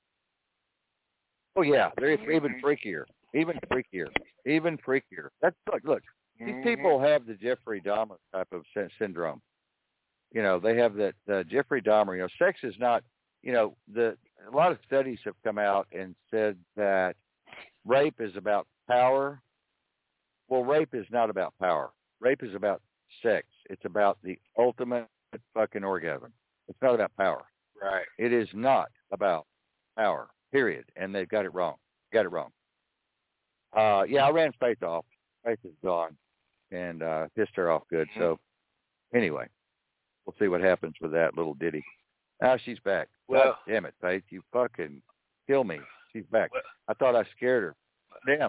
Speaker 2: Oh yeah, they're even freakier. That's look. These people have the Jeffrey Dahmer type of syndrome. You know, they have that Jeffrey Dahmer. You know, sex is not. You know, a lot of studies have come out and said that rape is about power. Well, rape is not about power. Rape is about sex. It's about the ultimate fucking orgasm. It's not about power.
Speaker 4: Right.
Speaker 2: It is not about power, period. And they've got it wrong. Got it wrong. Yeah, I ran Faith off. Faith is gone. And pissed her off good.
Speaker 4: Mm-hmm.
Speaker 2: So anyway, we'll see what happens with that little ditty. Now she's back.
Speaker 4: Well,
Speaker 2: God damn it, Faith. You fucking kill me. She's back.
Speaker 4: Well,
Speaker 2: I thought I scared her. Damn.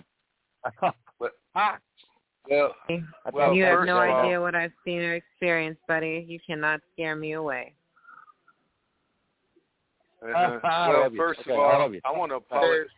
Speaker 4: Well,
Speaker 1: you have
Speaker 4: first
Speaker 1: no
Speaker 4: of all,
Speaker 1: idea what I've seen or experienced, buddy. You cannot scare me away.
Speaker 4: Well, first of all, I want to apologize.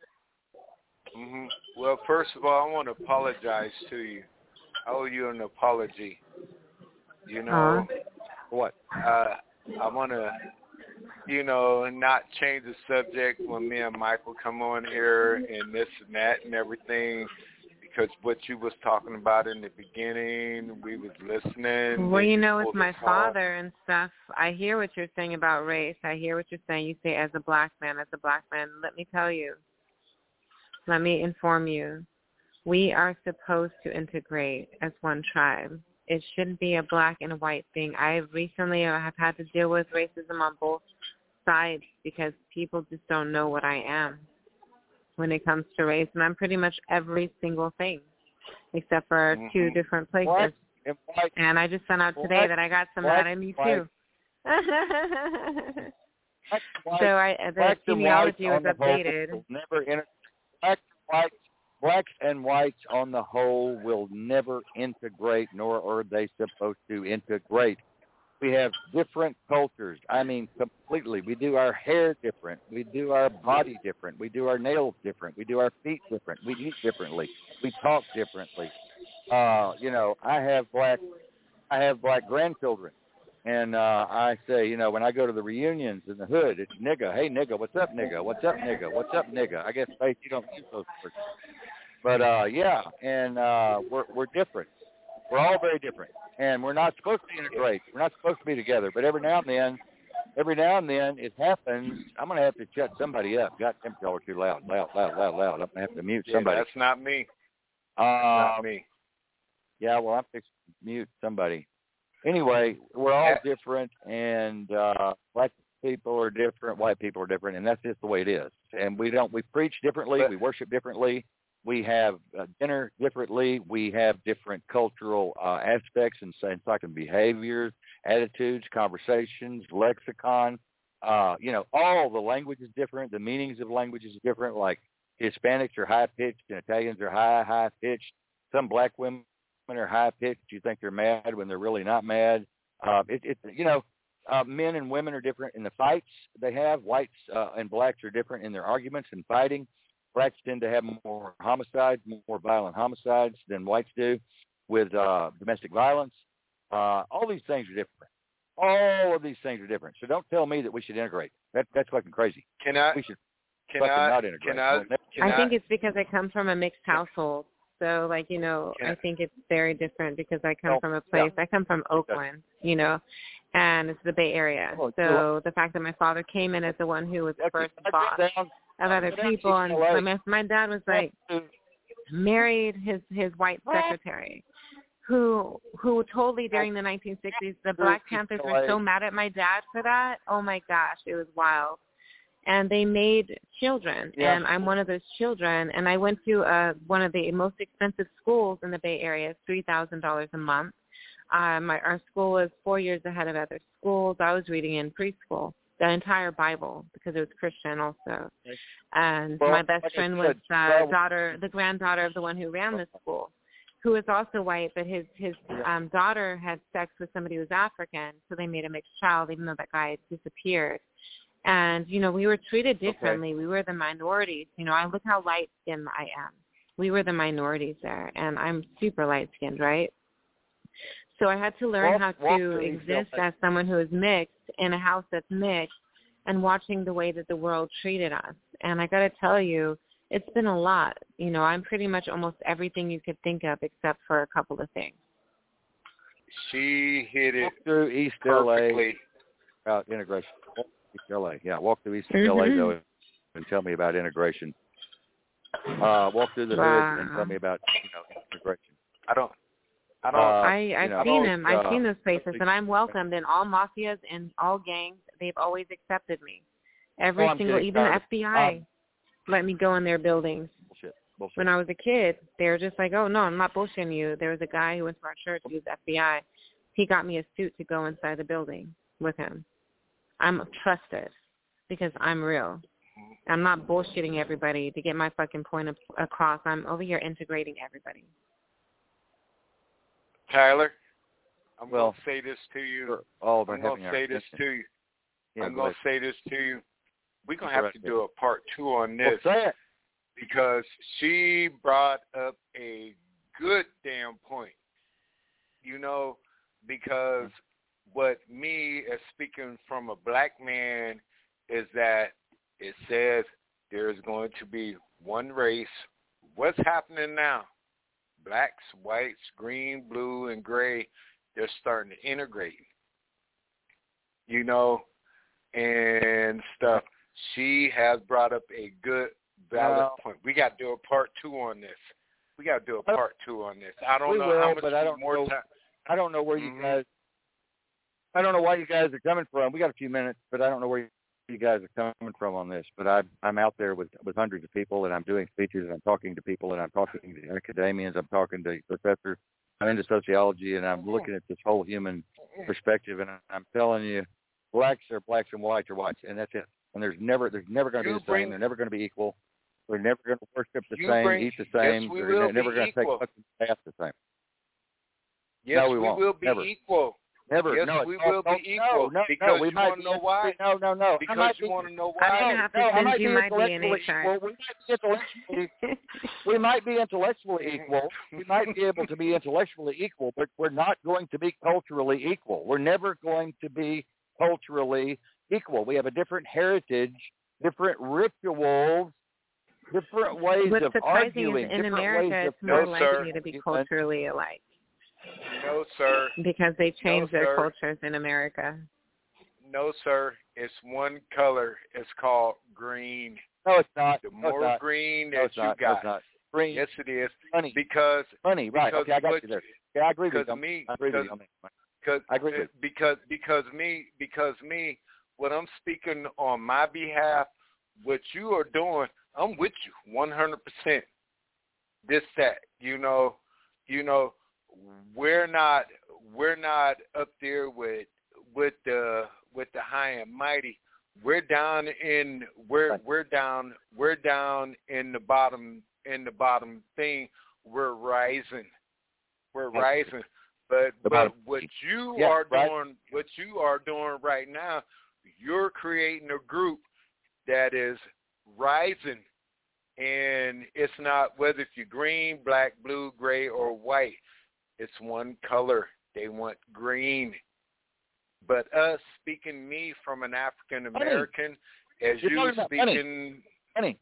Speaker 4: Well, first of all, I want to apologize to you. I owe you an apology. You know,
Speaker 2: what?
Speaker 4: I want to, not change the subject when me and Michael come on here and this and that and everything, because what you was talking about in the beginning, we was listening.
Speaker 1: Well, with my father and stuff, I hear what you're saying about race. I hear what you're saying. You say as a black man. Let me tell you. Let me inform you. We are supposed to integrate as one tribe. It shouldn't be a black and white thing. I recently have had to deal with racism on both sides because people just don't know what I am when it comes to race. And I'm pretty much every single thing except for two different places. And I just found out today that I got some out of me too. So the genealogy was updated.
Speaker 2: Blacks and whites on the whole will never integrate, nor are they supposed to integrate. We have different cultures. I mean, completely. We do our hair different. We do our body different. We do our nails different. We do our feet different. We eat differently. We talk differently. I have black grandchildren. And I say, when I go to the reunions in the hood, it's nigga. Hey, nigga, what's up, nigga? What's up, nigga? What's up, nigga? I guess, Faith, you don't use those words. But, we're different. We're all very different. And we're not supposed to integrate. We're not supposed to be together. But every now and then it happens. I'm going to have to shut somebody up. God damn, y'all are too loud. I'm going to have to mute somebody.
Speaker 4: That's not me. Not me.
Speaker 2: Yeah, well, I'm fixing to mute somebody. Anyway, we're all different, and black people are different, white people are different, and that's just the way it is. And we preach differently, we worship differently, we have dinner differently, we have different cultural aspects and fucking behaviors, attitudes, conversations, lexicon. All the language is different, the meanings of language is different. Like Hispanics are high pitched and Italians are high pitched. Some black women are high pitched. You think they're mad when they're really not mad. Men and women are different in the fights they have. Whites and blacks are different in their arguments and fighting. Blacks tend to have more homicides, more violent homicides than whites do with domestic violence. All these things are different. All of these things are different. So don't tell me that we should integrate. That's fucking crazy. We should not integrate.
Speaker 1: I think it's because I come from a mixed household. So, I think it's very different because I come from a place. I come from Oakland, and it's the Bay Area. So the fact that my father came in as the one who was the first boss of other people, and my dad was married his white secretary, who totally during the 1960s, the Black Panthers were so mad at my dad for that. Oh my gosh, it was wild. And they made children, and I'm one of those children. And I went to one of the most expensive schools in the Bay Area, $3,000 a month. Our school was 4 years ahead of other schools. I was reading in preschool, the entire Bible, because it was Christian also. And my best friend was the granddaughter of the one who ran the school, who was also white, but his daughter had sex with somebody who was African, so they made a mixed child, even though that guy had disappeared. And, we were treated differently. Okay. We were the minorities. I look how light-skinned I am. We were the minorities there, and I'm super light-skinned, right? So I had to learn how to exist as someone who is mixed in a house that's mixed and watching the way that the world treated us. And I got to tell you, it's been a lot. I'm pretty much almost everything you could think of except for a couple of things.
Speaker 4: She hit it
Speaker 2: through East
Speaker 4: perfectly.
Speaker 2: LA about integration. East LA. Yeah, walk through East LA though and tell me about integration. Walk through the hood and tell me about integration.
Speaker 1: I've seen him. I've seen those places, and I'm welcomed in all mafias and all gangs. They've always accepted me. Every single, even the FBI, let me go in their buildings.
Speaker 2: Bullshit.
Speaker 1: When I was a kid, they were just like, "Oh no, I'm not bullshitting you." There was a guy who went to our church. He was FBI. He got me a suit to go inside the building with him. I'm trusted because I'm real. I'm not bullshitting everybody to get my fucking point across. I'm over here integrating everybody.
Speaker 4: Tyler, I'm going to say this to you.
Speaker 2: I'm going to say
Speaker 4: this to you.
Speaker 2: Yeah,
Speaker 4: I'm going to say this to you. We're going to have to do a part 2 on this.
Speaker 2: Well, say it.
Speaker 4: Because she brought up a good damn point. You know, because what me, as speaking from a black man, is that it says there's going to be one race. What's happening now? Blacks, whites, green, blue, and gray, they're starting to integrate, you know, and stuff. She has brought up a good, valid point. We got to do a part 2 on this. I don't know how much more time.
Speaker 2: I don't know where you guys, I don't know why you guys are coming from. We got a few minutes, but I don't know where you guys are coming from on this. But I'm out there with hundreds of people, and I'm doing speeches, and I'm talking to people, and I'm talking to academians, I'm talking to professors. I'm into sociology, and I'm looking at this whole human perspective, and I'm telling you, blacks are blacks and whites are whites, and that's it. And there's never going to be the same. They're never going to be equal. We're never going to worship the same, eat the same. We're never going to take bath the same.
Speaker 4: Yes,
Speaker 2: no, we
Speaker 4: will be
Speaker 2: never.
Speaker 4: Equal.
Speaker 2: Never.
Speaker 4: Yes,
Speaker 2: no,
Speaker 4: we will be equal. Because you want to know why?
Speaker 2: No.
Speaker 4: Because you want to know why?
Speaker 1: I'm going to have to send you my DNA chart.
Speaker 2: We might be intellectually equal. We might be able to be intellectually equal, but we're not going to be culturally equal. We're never going to be culturally equal. We have a different heritage, different rituals, different ways of arguing.
Speaker 1: In America, it's more likely to be culturally alike.
Speaker 4: No, sir.
Speaker 1: Because they changed their cultures in America.
Speaker 4: No, sir. It's one color. It's called green.
Speaker 2: No, it's not.
Speaker 4: The more green that you got.
Speaker 2: No, it's not. Green.
Speaker 4: Yes, it is.
Speaker 2: Funny.
Speaker 4: Because
Speaker 2: funny, right? Okay, I got you there. Yeah, I agree with you. Because
Speaker 4: me, what I'm speaking on my behalf, what you are doing, I'm with you 100%. This, that, you know, we're not up there with the high and mighty. We're down in the bottom thing. We're rising. But what you are doing right now, you're creating a group that is rising, and it's not whether if you're green, black, blue, gray, or white. It's one color. They want green. But us, speaking me from an African American, as you speaking
Speaker 2: money.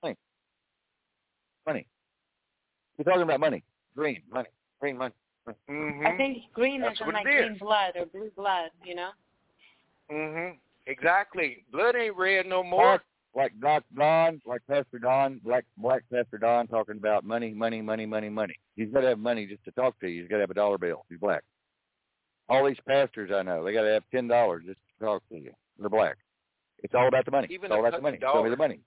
Speaker 2: You're talking about money. Green money.
Speaker 1: Mm-hmm. I think green is like green blood or blue blood, you know?
Speaker 4: Mhm. Exactly. Blood ain't red no more.
Speaker 2: Like Pastor Don, black Pastor Don talking about money. He's got to have money just to talk to you. He's got to have a dollar bill. He's black. All these pastors I know, they got to have $10 just to talk to you. They're black. It's all about the money. It's all about the money. Show me the money.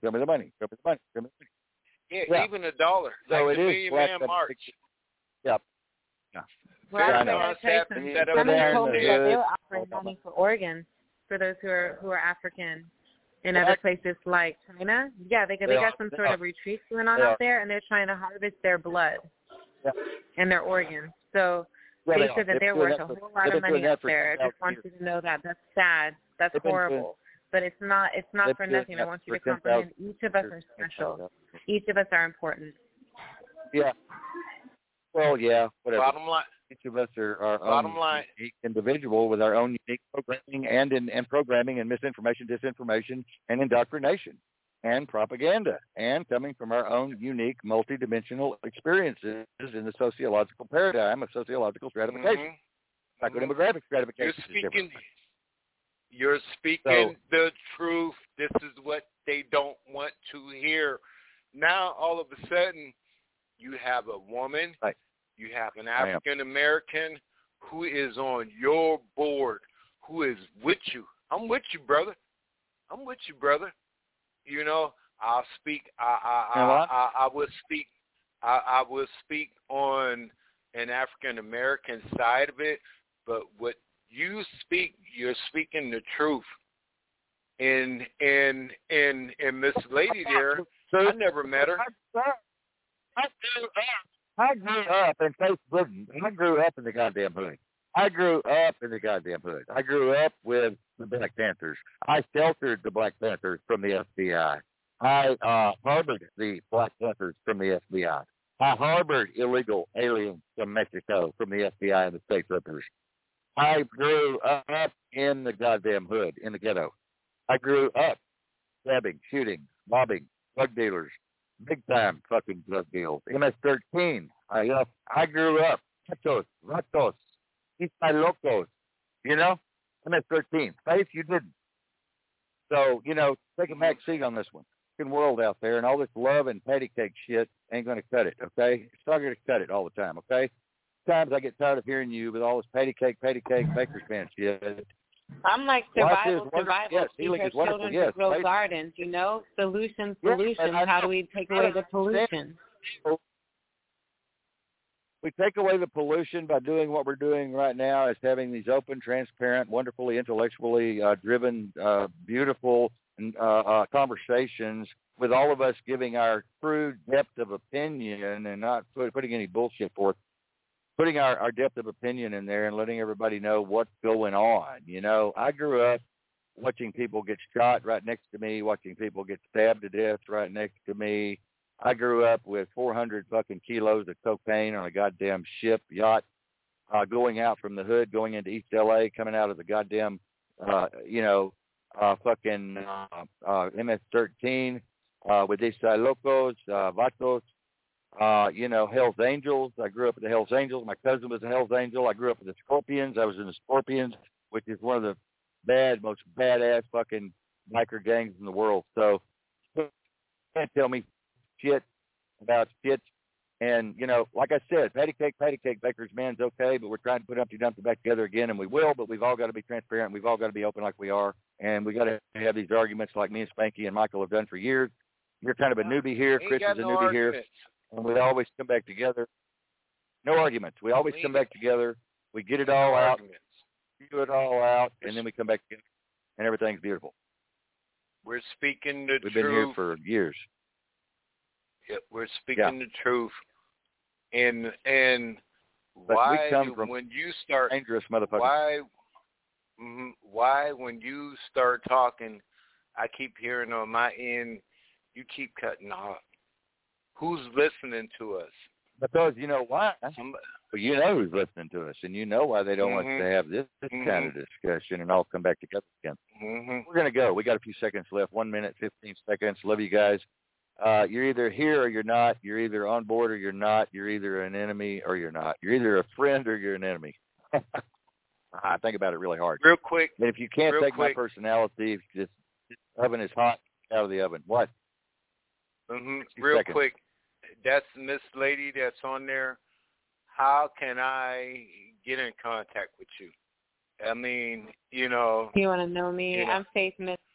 Speaker 4: Yeah, even $1.
Speaker 2: So
Speaker 4: like
Speaker 2: it is black.
Speaker 4: March.
Speaker 2: Yep.
Speaker 1: Well, someone told me that they were offering money for organs for those who are African in other places like China. Yeah, they got some sort of retreats going on out there, and they're trying to harvest their blood and their organs. So they said that they're worth a whole lot of money out there. I just want you to know that. That's sad. That's horrible. But it's not for nothing. I want you to comprehend each of us are special. Each of us are important.
Speaker 2: Yeah. Well, yeah, whatever.
Speaker 4: Bottom line.
Speaker 2: Each of us are our own unique individual with our own unique programming and programming and misinformation, disinformation, and indoctrination and propaganda, and coming from our own unique multidimensional experiences in the sociological paradigm of sociological stratification. Psychodemographic stratification.
Speaker 4: You're speaking the truth. This is what they don't want to hear. Now, all of a sudden, you have a woman You have an African American who is on your board, who is with you. I'm with you, brother. I'm with you, brother. You know, I'll speak. I will speak. I will speak on an African American side of it, but what you speak, you're speaking the truth. And Miss Lady there, I never met her.
Speaker 7: I grew up in Facebook. I grew up in the goddamn hood. I grew up with the Black Panthers. I sheltered the Black Panthers from the FBI. I harbored the Black Panthers from the FBI. I harbored illegal aliens from Mexico from the FBI and the state troopers. I grew up in the goddamn hood, in the ghetto. I grew up stabbing, shooting, mobbing, drug dealers, big time fucking drug deals. MS-13. I grew up. Chachos, ratos, locos. You know, MS-13. Faith, you didn't. So, you know, take a back seat on this one. Fucking world out there, and all this love and patty cake shit ain't going to cut it, okay? It's not going to cut it all the time, okay? Sometimes I get tired of hearing you with all this patty cake, baker's man shit.
Speaker 1: I'm like survival.
Speaker 7: Yes, healing is wonderful.
Speaker 1: Children
Speaker 7: Yes,
Speaker 1: to grow gardens, you know? Solution. How do we take away the pollution?
Speaker 7: We take away the pollution by doing what we're doing right now, is having these open, transparent, wonderfully intellectually driven, beautiful conversations with all of us giving our true depth of opinion and not putting any bullshit forth. Putting our depth of opinion in there and letting everybody know what's going on. You know, I grew up watching people get shot right next to me, watching people get stabbed to death right next to me. I grew up with 400 fucking kilos of cocaine on a goddamn ship, yacht, going out from the hood, going into East L.A., coming out of the goddamn, fucking MS-13 with these locos, vatos. Hell's Angels. I grew up with the Hell's Angels. My cousin was a Hell's Angel. I grew up with the Scorpions. I was in the Scorpions, which is one of the most badass fucking biker gangs in the world. So you can't tell me shit about shit. And, you know, like I said, patty cake, baker's man's okay, but we're trying to put Humpty Dumpty back together again, and we will, but we've all got to be transparent. We've all got to be open like we are, and we got to have these arguments like me and Spanky and Michael have done for years. You're kind of a newbie here. Chris is a newbie here. And we always come back together. No arguments. We always come back together. We get it all out, do it all out, and then we come back together, and everything's beautiful.
Speaker 4: We're speaking the truth.
Speaker 7: We've been here for years.
Speaker 4: Yep, we're speaking the truth. And
Speaker 7: but
Speaker 4: why,
Speaker 7: we come from
Speaker 4: when you start,
Speaker 7: dangerous motherfuckers.
Speaker 4: Why, when you start talking, I keep hearing on my end, you keep cutting off. Who's listening to us?
Speaker 7: Because you know why? Well, you know who's listening to us, and you know why they don't want us to have this kind of discussion and all come back together again. We're going to go. We got a few seconds left, 1 minute, 15 seconds. Love you guys. You're either here or you're not. You're either on board or you're not. You're either an enemy or you're not. You're either a friend or you're an enemy. I think about it really hard.
Speaker 4: Real quick.
Speaker 7: And if you can't take my personality, just oven is hot, out of the oven. What?
Speaker 4: Real quick. That's Miss Lady that's on there. How can I get in contact with you? I mean, you know.
Speaker 1: You want to know me? I'm Faith Miss